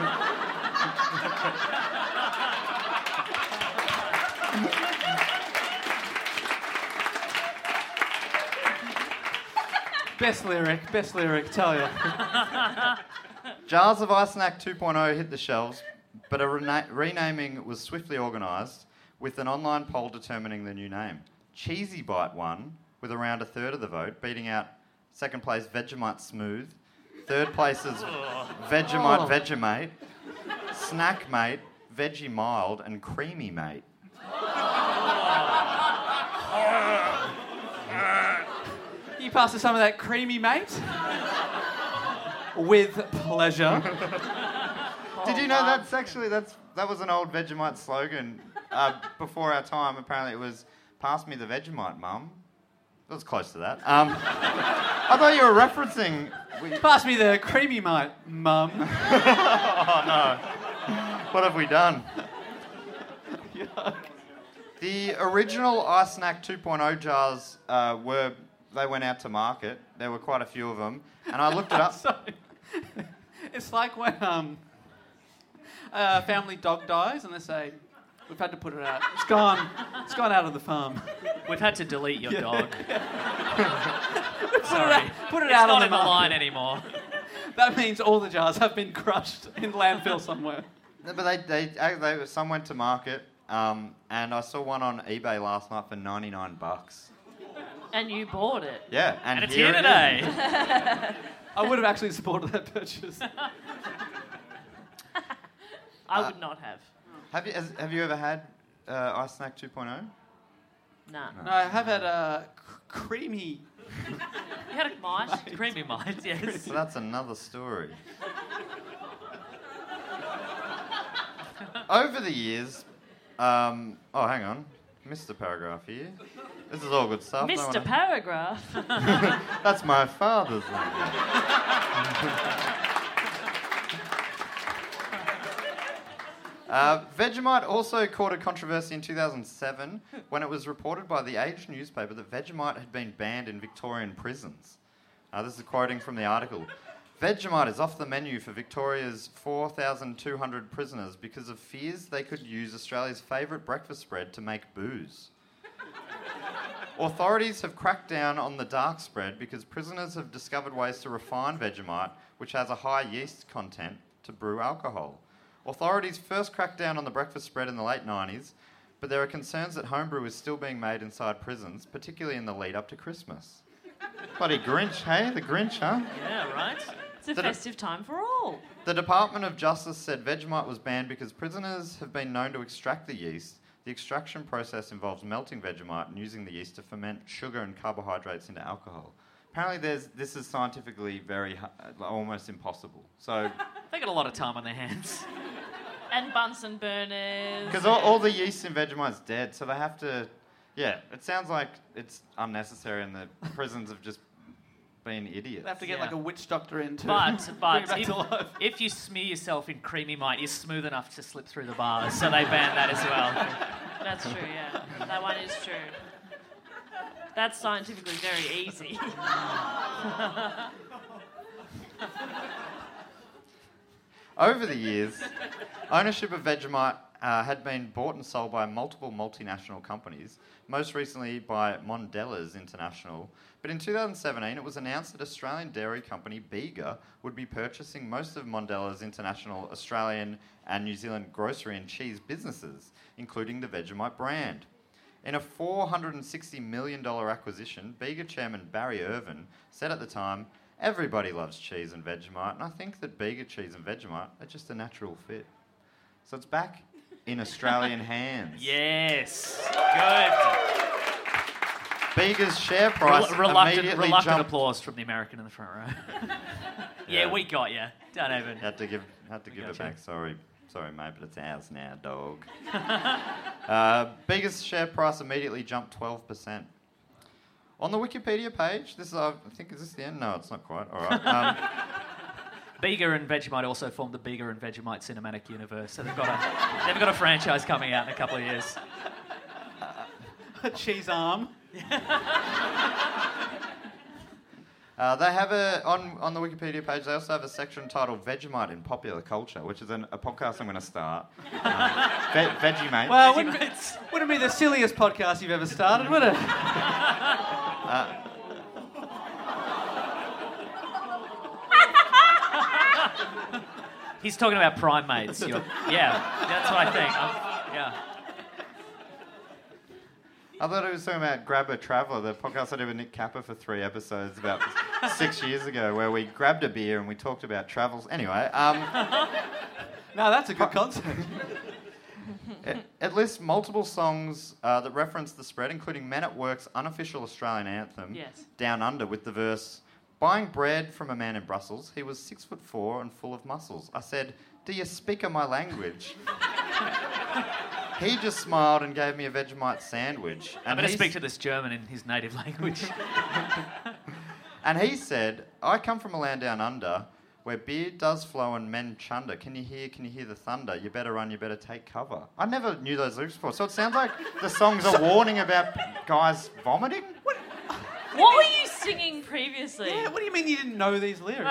Best lyric, best lyric, tell you. Jars of Icenack two point oh hit the shelves, but a rena- renaming was swiftly organised, with an online poll determining the new name. Cheesy Bite won, with around a third of the vote, beating out second place Vegemite Smooth, third place is Vegemite oh. Vegemate, Snack Mate, Veggie Mild, and Creamy Mate. You pass us some of that Creamy Mate? With pleasure. Did you know that's actually, that's that was an old Vegemite slogan uh, before our time. Apparently it was, pass me the Vegemite, Mum. It was close to that. Um, I thought you were referencing... We... Pass me the Creamy Mite, Mum. Oh, no. What have we done? Yuck. The original Icenack two point oh jars uh, were... They went out to market. There were quite a few of them. And I looked it up. Sorry. It's like when um, a family dog dies and they say, we've had to put it out. It's gone. It's gone out of the farm. We've had to delete your yeah. dog. put Sorry. it out, put it it's out not on in the, the line anymore. That means all the jars have been crushed in landfill somewhere. No, but they, they, they, some went to market, um, and I saw one on eBay last night for ninety-nine bucks. And you bought it. Yeah, and, and it's here, here it today. I would have actually supported that purchase. I uh, would not have. Have you has, have you ever had uh, Icenack two point oh? Nah. No, I have had a c- creamy. You had a mite? Creamy mite, yes. So that's another story. Over the years, um, oh, hang on. Missed a paragraph here. This is all good stuff. Mister No Paragraph. That's my father's name. uh, Vegemite also caught a controversy in two thousand seven when it was reported by the Age newspaper that Vegemite had been banned in Victorian prisons. Uh, this is quoting from the article. Vegemite is off the menu for Victoria's four thousand two hundred prisoners because of fears they could use Australia's favourite breakfast spread to make booze. Authorities have cracked down on the dark spread because prisoners have discovered ways to refine Vegemite, which has a high yeast content, to brew alcohol. Authorities first cracked down on the breakfast spread in the late nineties, but there are concerns that homebrew is still being made inside prisons, particularly in the lead up to Christmas. Bloody Grinch, hey? The Grinch, huh? Yeah, right? It's a The festive de- time for all. The Department of Justice said Vegemite was banned because prisoners have been known to extract the yeast. The extraction process involves melting Vegemite and using the yeast to ferment sugar and carbohydrates into alcohol. Apparently there's, this is scientifically very, uh, almost impossible. So they got a lot of time on their hands. And Bunsen burners. Because all, all the yeast in Vegemite's dead, so they have to... Yeah, it sounds like it's unnecessary and the prisons have just been idiots. They have to get Yeah. like a witch doctor in to But, bring but it back if, to life. if you smear yourself in Creamy Mite, you're smooth enough to slip through the bars, so they banned that as well. That's true, yeah. That one is true. That's scientifically very easy. Over the years, ownership of Vegemite uh, had been bought and sold by multiple multinational companies, most recently by Mondelez International. But in two thousand seventeen, it was announced that Australian dairy company Bega would be purchasing most of Mondelez International Australian and New Zealand grocery and cheese businesses, including the Vegemite brand. In a four hundred sixty million dollars acquisition, Bega chairman Barry Irvin said at the time, "Everybody loves cheese and Vegemite, and I think that Bega cheese and Vegemite are just a natural fit." So it's back in Australian hands. Yes. Good. Bega's share price Rel- reluctant, immediately reluctant jumped. applause from the American in the front row. yeah, Yeah. we got you. Don't even. Had to give, had to give it gotcha. back. Sorry, sorry, mate, but it's ours now, dog. uh, Bega's share price immediately jumped twelve percent. On the Wikipedia page, this is, uh, I think, is this the end? No, it's not quite. All right. Um, Bega and Vegemite also formed the Bega and Vegemite cinematic universe, so they've got a they've got a franchise coming out in a couple of years. A cheese arm. Uh, they have a on on the Wikipedia page. They also have a section titled "Vegemite in Popular Culture," which is an, a podcast I'm going to start. Um, Ve- Vegemate. Well, wouldn't, it, wouldn't be the silliest podcast you've ever started, would it? Uh, He's talking about primates. You're, yeah, that's what I think. I'm, yeah. I thought it was talking about Grab a Traveller, the podcast I did with Nick Capper for three episodes about six years ago, where we grabbed a beer and we talked about travels. Anyway, um, no, that's a good concept. it, it lists multiple songs uh, that reference the spread, including Men at Work's unofficial Australian anthem, Yes. Down Under, with the verse, "Buying bread from a man in Brussels, he was six foot four and full of muscles. I said, 'Do you speak of my language?' He just smiled and gave me a Vegemite sandwich. I'm And going to he's- speak to this German in his native language. And he said, 'I come from a land down under where beer does flow and men chunder. Can you hear, can you hear the thunder? You better run, you better take cover.'" I never knew those lyrics before. So it sounds like the song's a warning about guys vomiting? What were you singing previously? Yeah, what do you mean you didn't know these lyrics?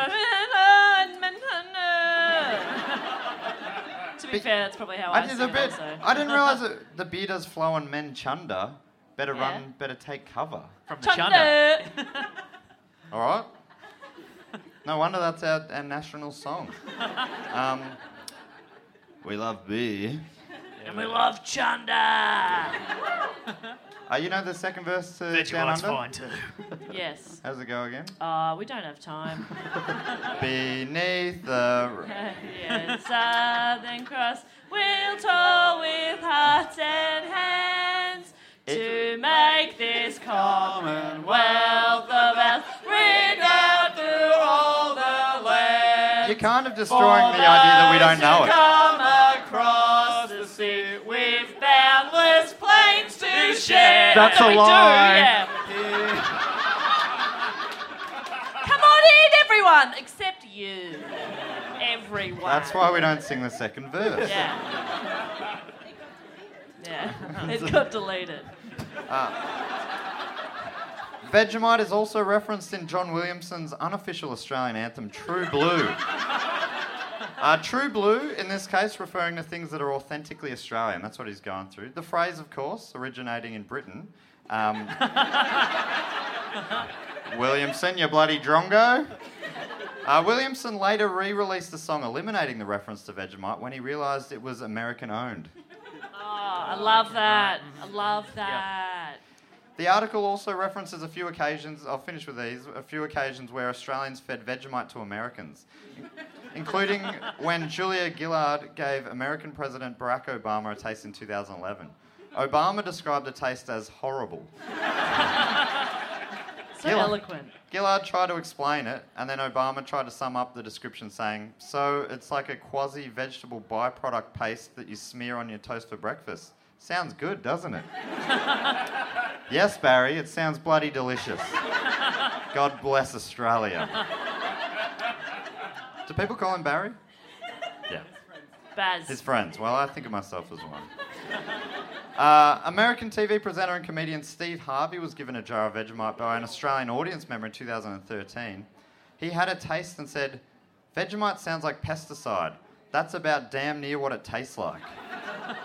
To be fair, that's probably how I, I did sing a bit. it also. I didn't realise that the beer does flow and men chunder. Better Yeah. run, better take cover. From the chunder. All right. No wonder that's our, our national song. Um, we love beer. And we love chunder. Uh, you know the second verse to Vegemite's Down Under? fine too. Yes. How's it go again? Uh, we don't have time. Beneath the... Yes, Southern Cross, we'll toil with hearts and hands to make this commonwealth of ours ring out through all the land. You're kind of destroying the idea that we don't know it. Come across the sea with boundless plains to share. That's No, a we lie. Do, yeah. Come on in, everyone, except you. Everyone. That's why we don't sing the second verse. Yeah. Yeah. It got deleted. Vegemite is also referenced in John Williamson's unofficial Australian anthem, True Blue. Uh, True Blue, in this case, referring to things that are authentically Australian. That's what he's going through. The phrase, of course, originating in Britain. Um, Williamson, you bloody drongo. Uh, Williamson later re-released the song eliminating the reference to Vegemite when he realised it was American-owned. Oh, I love that. I love that. The article also references a few occasions, I'll finish with these, a few occasions where Australians fed Vegemite to Americans, including when Julia Gillard gave American President Barack Obama a taste in two thousand eleven. Obama described the taste as horrible. So Gillard- eloquent. Gillard tried to explain it, and then Obama tried to sum up the description saying, "So it's like a quasi-vegetable byproduct paste that you smear on your toast for breakfast. Sounds good, doesn't it?" Yes, Barry, it sounds bloody delicious. God bless Australia. Do people call him Barry? Yeah. Baz. His friends. Well, I think of myself as one. Uh, American T V presenter and comedian Steve Harvey was given a jar of Vegemite by an Australian audience member in two thousand thirteen. He had a taste and said, "Vegemite sounds like pesticide. That's about damn near what it tastes like."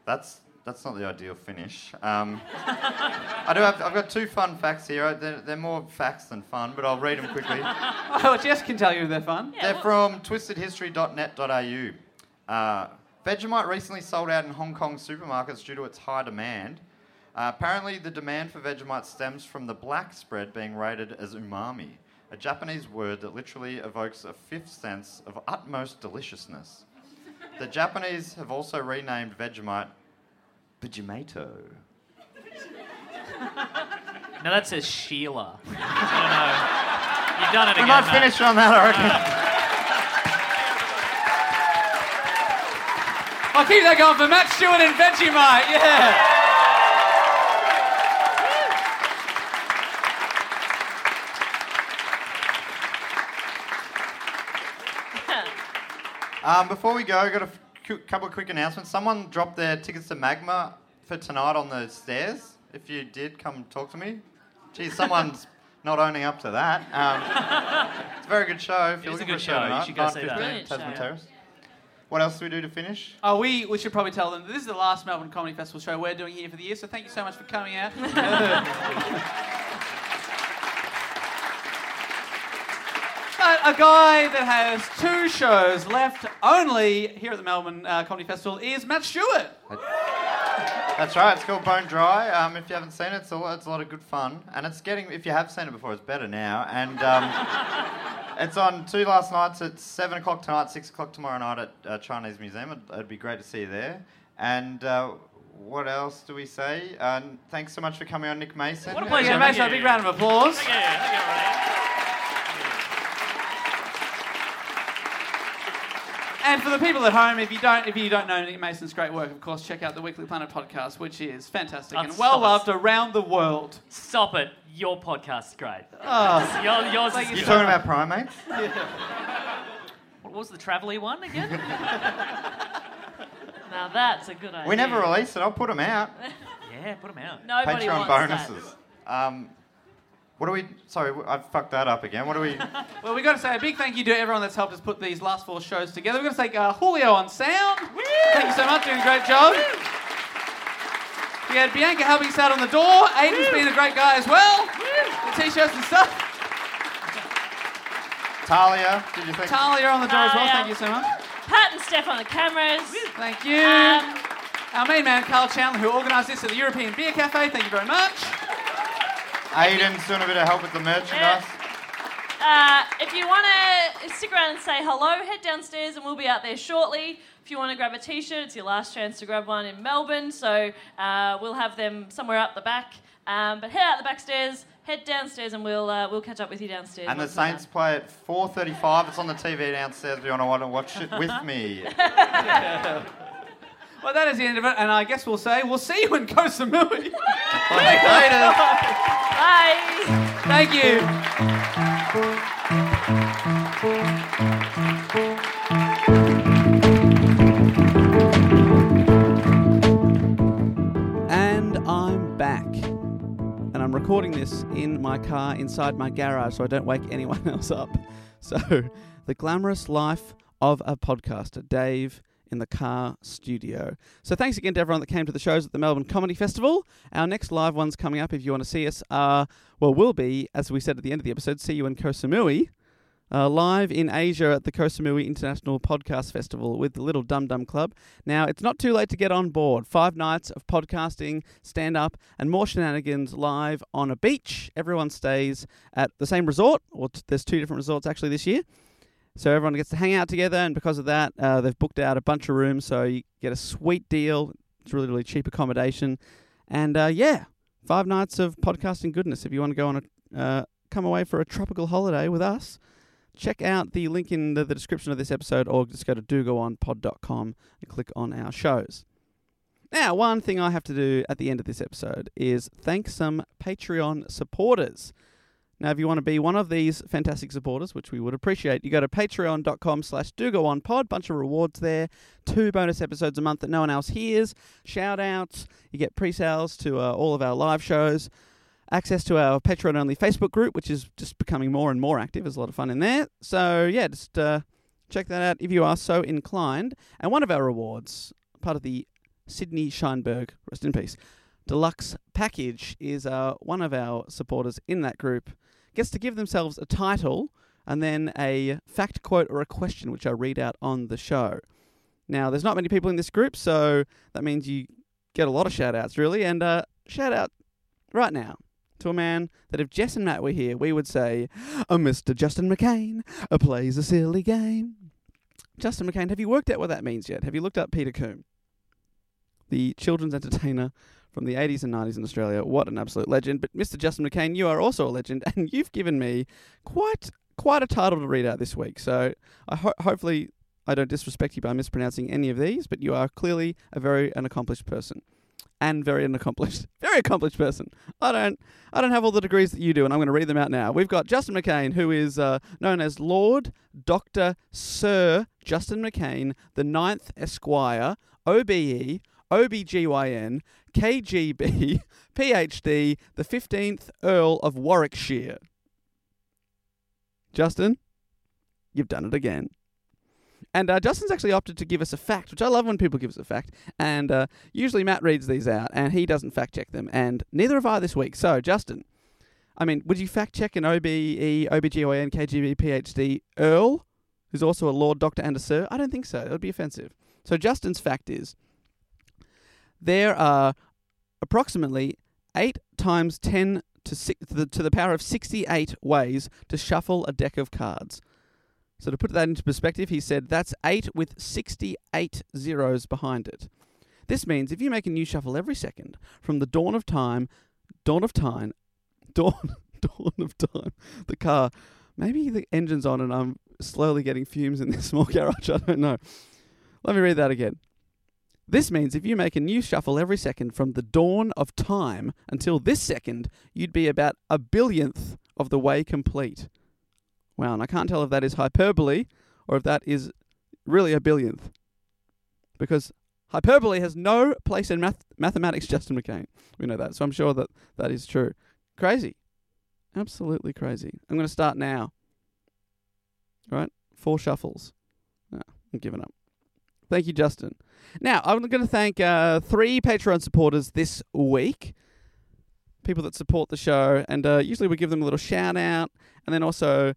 That's that's not the ideal finish. Um, I do have. I've got two fun facts here. They're, they're more facts than fun, but I'll read them quickly. Oh, Jess can tell you they're fun. They're from twisted history dot net dot a u. Uh, Vegemite recently sold out in Hong Kong supermarkets due to its high demand. Uh, apparently, the demand for Vegemite stems from the black spread being rated as umami, a Japanese word that literally evokes a fifth sense of utmost deliciousness. The Japanese have also renamed Vegemite Vegemato. Now that says Sheila. I don't know. You've done it We again, might mate. finish on that, I reckon. I'll keep that going for Matt Stewart and Vegemite, yeah. Um, before we go, I've got a f- cu- couple of quick announcements. Someone dropped their tickets to Magma for tonight on the stairs. If you did, come talk to me. Geez, someone's not owning up to that. Um, it's a very good show. If It you're is a looking good for show. You tonight, should go see that. nine fifteen, Brilliant Tasman show. Terrace. What else do we do to finish? Oh, we, we should probably tell them that this is the last Melbourne Comedy Festival show we're doing here for the year, so thank you so much for coming out. But a guy that has two shows left only here at the Melbourne uh, Comedy Festival is Matt Stewart. That's right. It's called Bone Dry. Um, if you haven't seen it, it's a, it's a lot of good fun. And it's getting, if you have seen it before, it's better now. And um, it's on two last nights at seven o'clock tonight, six o'clock tomorrow night at uh, Chinese Museum. It'd, it'd be great to see you there. And uh, what else do we say? Uh, thanks so much for coming on, Nick Mason. What a pleasure. Yeah, Mason, a big round of applause. Thank you. Thank you, everybody. And for the people at home, if you don't if you don't know Nick Mason's great work, of course, check out the Weekly Planet podcast, which is fantastic Oh, and stop well it. loved around the world. Stop it. Your podcast's great. Oh. Your, yours Thank is You you good. talking about primates? What was the travel-y one again? Now that's a good idea. We never release it. I'll put them out. Yeah, put them out. Nobody Patreon wants bonuses. Um, what do we... Sorry, I fucked that up again. What do we... Well, we've got to say a big thank you to everyone that's helped us put these last four shows together. We've got to thank uh, Julio on sound. Thank you so much, doing a great job. We had Bianca helping us out on the door. Aiden's been a great guy as well. The t-shirts and stuff. Talia, did you think... Talia on the door as well. Talia. Thank you so much. that. Pat and Steph on the cameras. Thank you. Um, Our main man, Carl Chandler, who organised this at the European Beer Cafe. Thank you very much. Aiden's doing a bit of help with the merchandise. Uh, if you want to stick around and say hello, head downstairs and we'll be out there shortly. If you want to grab a t-shirt, it's your last chance to grab one in Melbourne, so uh, we'll have them somewhere up the back. Um, but head out the back stairs, head downstairs, and we'll uh, we'll catch up with you downstairs. And the once we're Saints play at four thirty-five. It's on the T V downstairs if you want to watch it with me. Well, that is the end of it, and I guess we'll say we'll see you in Koh Samui. Later. Bye. Thank you. And I'm back. And I'm recording this in my car inside my garage so I don't wake anyone else up. So, the glamorous life of a podcaster, Dave in the car studio. So thanks again to everyone that came to the shows at the Melbourne Comedy Festival. Our next live ones coming up, if you want to see us, are, well, will be, as we said at the end of the episode, see you in Koh Samui. Uh, live in Asia at the Koh Samui International Podcast Festival with the Little Dum Dum Club. Now, it's not too late to get on board. Five nights of podcasting, stand-up, and more shenanigans live on a beach. Everyone stays at the same resort, or t- there's two different resorts actually this year. So everyone gets to hang out together, and because of that, uh, they've booked out a bunch of rooms, so you get a sweet deal. It's really, really cheap accommodation. And, uh, yeah, five nights of podcasting goodness. If you want to go on a, uh, come away for a tropical holiday with us, check out the link in the, the description of this episode, or just go to do go on pod dot com and click on our shows. Now, one thing I have to do at the end of this episode is thank some Patreon supporters. Now, if you want to be one of these fantastic supporters, which we would appreciate, you go to patreon dot com slash do go on pod. Bunch of rewards there. Two bonus episodes a month that no one else hears. Shout outs. You get pre-sales to uh, all of our live shows. Access to our Patreon-only Facebook group, which is just becoming more and more active. There's a lot of fun in there. So, yeah, just uh, check that out if you are so inclined. And one of our rewards, part of the Sydney Scheinberg, rest in peace. Deluxe Package is uh, one of our supporters in that group. Gets to give themselves a title and then a fact, quote, or a question, which I read out on the show. Now, there's not many people in this group, so that means you get a lot of shout-outs, really. And uh, shout-out right now to a man that if Jess and Matt were here, we would say, oh, Mister Justin McCain uh, plays a silly game. Justin McCain, have you worked out what that means yet? Have you looked up Peter Coombe, the children's entertainer from the eighties and nineties in Australia? What an absolute legend. But Mister Justin McCain, you are also a legend, and you've given me quite quite a title to read out this week. So I ho- hopefully I don't disrespect you by mispronouncing any of these, but you are clearly a very an accomplished person. And very an accomplished, very accomplished person. I don't, I don't have all the degrees that you do, and I'm going to read them out now. We've got Justin McCain, who is uh, known as Lord Doctor Sir Justin McCain, the Ninth Esquire, O B E, O B G Y N, K G B, P H D, the fifteenth Earl of Warwickshire. Justin, you've done it again. And uh, Justin's actually opted to give us a fact, which I love when people give us a fact. And uh, usually Matt reads these out, and he doesn't fact-check them. And neither have I this week. So, Justin, I mean, would you fact-check an O B E, O B G Y N, K G B, P H D Earl, who's also a Lord, Doctor, and a Sir? I don't think so. That would be offensive. So, Justin's fact is, there are approximately eight times ten to, six, to, the, to the power of sixty-eight ways to shuffle a deck of cards. So to put that into perspective, he said that's eight with sixty-eight zeros behind it. This means if you make a new shuffle every second from the dawn of time, dawn of time, dawn, dawn of time, the car, maybe the engine's on and I'm slowly getting fumes in this small garage, I don't know. Let me read that again. This means if you make a new shuffle every second from the dawn of time until this second, you'd be about a billionth of the way complete. Wow, and I can't tell if that is hyperbole or if that is really a billionth. Because hyperbole has no place in math- mathematics, Justin McCain. We know that, so I'm sure that that is true. Crazy. Absolutely crazy. I'm going to start now. All right, four shuffles. No, I'm giving up. Thank you, Justin. Now, I'm going to thank uh, three Patreon supporters this week. People that support the show, and uh, usually we give them a little shout out, and then also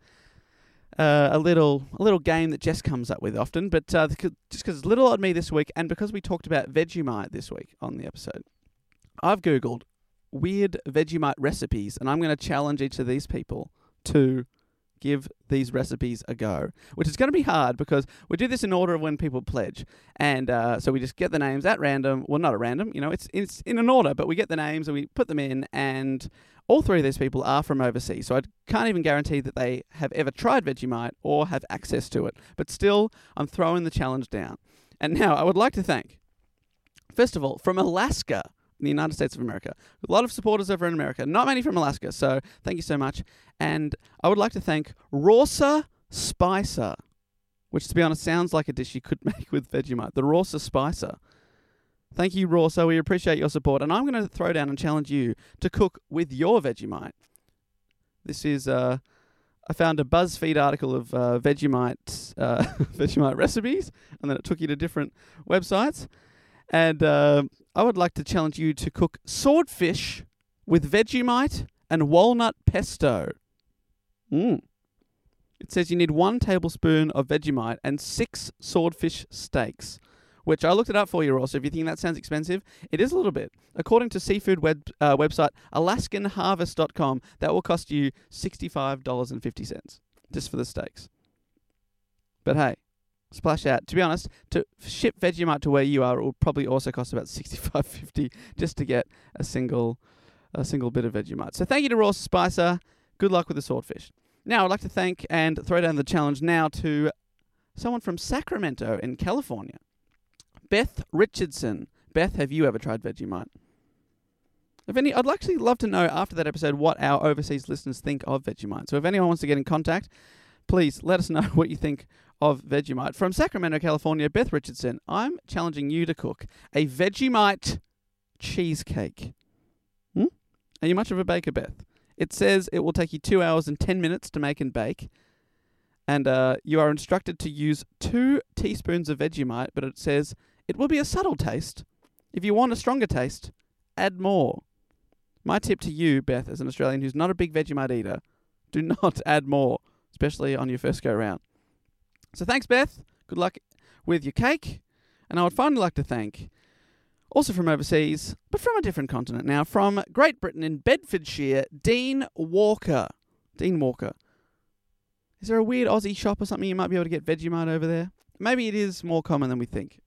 uh, a little a little game that Jess comes up with often. But uh, just because it's little on me this week, and because we talked about Vegemite this week on the episode, I've googled weird Vegemite recipes, and I'm going to challenge each of these people to give these recipes a go, which is going to be hard because we do this in order of when people pledge. And uh, so we just get the names at random. Well, not at random, you know, it's it's in an order, but we get the names and we put them in, and all three of these people are from overseas. So I can't even guarantee that they have ever tried Vegemite or have access to it. But still, I'm throwing the challenge down. And now I would like to thank, first of all, from Alaska, in the United States of America. A lot of supporters over in America. Not many from Alaska, so thank you so much. And I would like to thank Rawsa Spicer, which, to be honest, sounds like a dish you could make with Vegemite. The Rawsa Spicer. Thank you, Rawsa. We appreciate your support. And I'm going to throw down and challenge you to cook with your Vegemite. This is, uh, I found a BuzzFeed article of uh, Vegemite, uh, Vegemite recipes, and then it took you to different websites. And uh, I would like to challenge you to cook swordfish with Vegemite and walnut pesto. Mm. It says you need one tablespoon of Vegemite and six swordfish steaks, which I looked it up for you also. If you think that sounds expensive, it is a little bit. According to seafood web uh, website Alaskan Harvest dot com, that will cost you sixty-five dollars and fifty cents just for the steaks. But hey, splash out. To be honest, to ship Vegemite to where you are, it will probably also cost about sixty-five dollars and fifty cents just to get a single a single bit of Vegemite. So thank you to Rawsa Spicer. Good luck with the swordfish. Now, I'd like to thank and throw down the challenge now to someone from Sacramento in California. Beth Richardson. Beth, have you ever tried Vegemite? If any, I'd actually love to know after that episode what our overseas listeners think of Vegemite. So if anyone wants to get in contact, please let us know what you think of Vegemite. From Sacramento, California, Beth Richardson, I'm challenging you to cook a Vegemite cheesecake. Hmm? Are you much of a baker, Beth? It says it will take you two hours and ten minutes to make and bake. And uh, you are instructed to use two teaspoons of Vegemite, but it says it will be a subtle taste If you want a stronger taste, add more. My tip to you, Beth, as an Australian who's not a big Vegemite eater, do not add more, especially on your first go round. So thanks, Beth. Good luck with your cake. And I would finally like to thank, also from overseas, but from a different continent now, from Great Britain in Bedfordshire, Dean Walker. Dean Walker. Is there a weird Aussie shop or something you might be able to get Vegemite over there? Maybe it is more common than we think.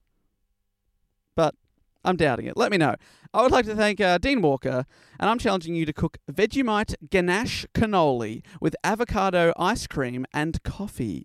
But I'm doubting it. Let me know. I would like to thank uh, Dean Walker, and I'm challenging you to cook Vegemite ganache cannoli with avocado ice cream and coffee.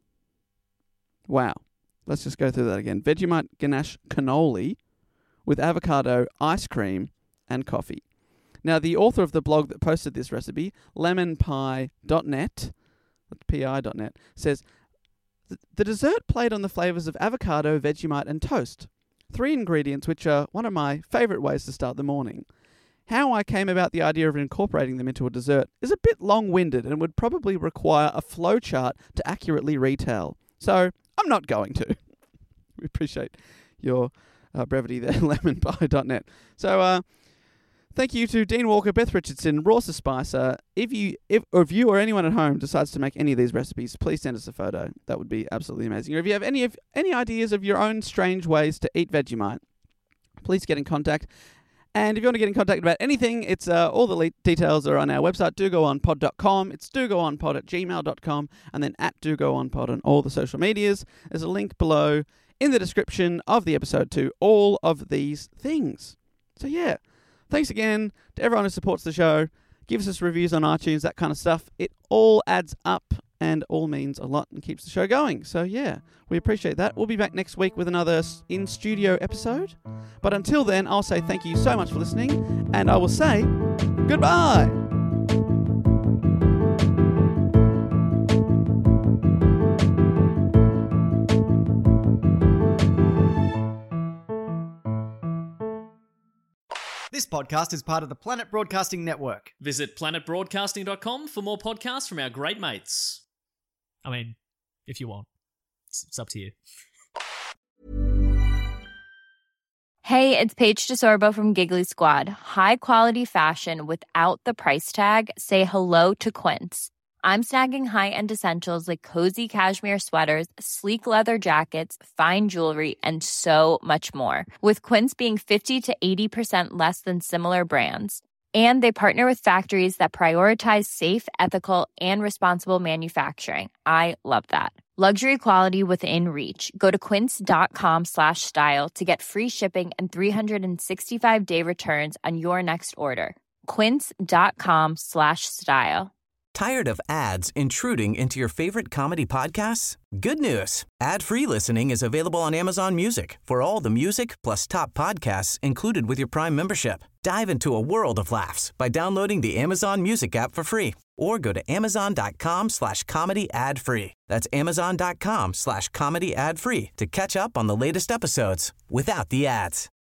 Wow. Let's just go through that again. Vegemite ganache cannoli with avocado ice cream and coffee. Now, the author of the blog that posted this recipe, lemon pie dot net, that's P I dot net, says, the dessert played on the flavours of avocado, Vegemite and toast. Three ingredients which are one of my favourite ways to start the morning. How I came about the idea of incorporating them into a dessert is a bit long-winded and would probably require a flowchart to accurately retell. So, I'm not going to. We appreciate your uh, brevity there, lemon pie dot net. So, uh, thank you to Dean Walker, Beth Richardson, Rawsa Spicer. If you, if, or if you or anyone at home decides to make any of these recipes, please send us a photo. That would be absolutely amazing. Or if you have any of any ideas of your own strange ways to eat Vegemite, please get in contact. And if you want to get in contact about anything, it's uh, all the le- details are on our website, do go on pod dot com. It's do go on pod at gmail dot com, and then at do go on pod on all the social medias. There's a link below in the description of the episode to all of these things. So yeah, thanks again to everyone who supports the show, gives us reviews on iTunes, that kind of stuff. It all adds up and all means a lot and keeps the show going. So yeah, we appreciate that. We'll be back next week with another in-studio episode. But until then, I'll say thank you so much for listening, and I will say goodbye. This podcast is part of the Planet Broadcasting Network. Visit planet broadcasting dot com for more podcasts from our great mates. I mean, if you want. It's, it's up to you. Hey, it's Paige DeSorbo from Giggly Squad. High quality fashion without the price tag. Say hello to Quince. I'm snagging high-end essentials like cozy cashmere sweaters, sleek leather jackets, fine jewelry, and so much more. With Quince being fifty to eighty percent less than similar brands. And they partner with factories that prioritize safe, ethical, and responsible manufacturing. I love that. Luxury quality within reach. Go to quince.com slash style to get free shipping and three sixty-five day returns on your next order. Quince.com slash style. Tired of ads intruding into your favorite comedy podcasts? Good news. Ad-free listening is available on Amazon Music for all the music plus top podcasts included with your Prime membership. Dive into a world of laughs by downloading the Amazon Music app for free or go to amazon.com slash comedy ad free. That's amazon.com slash comedy ad free to catch up on the latest episodes without the ads.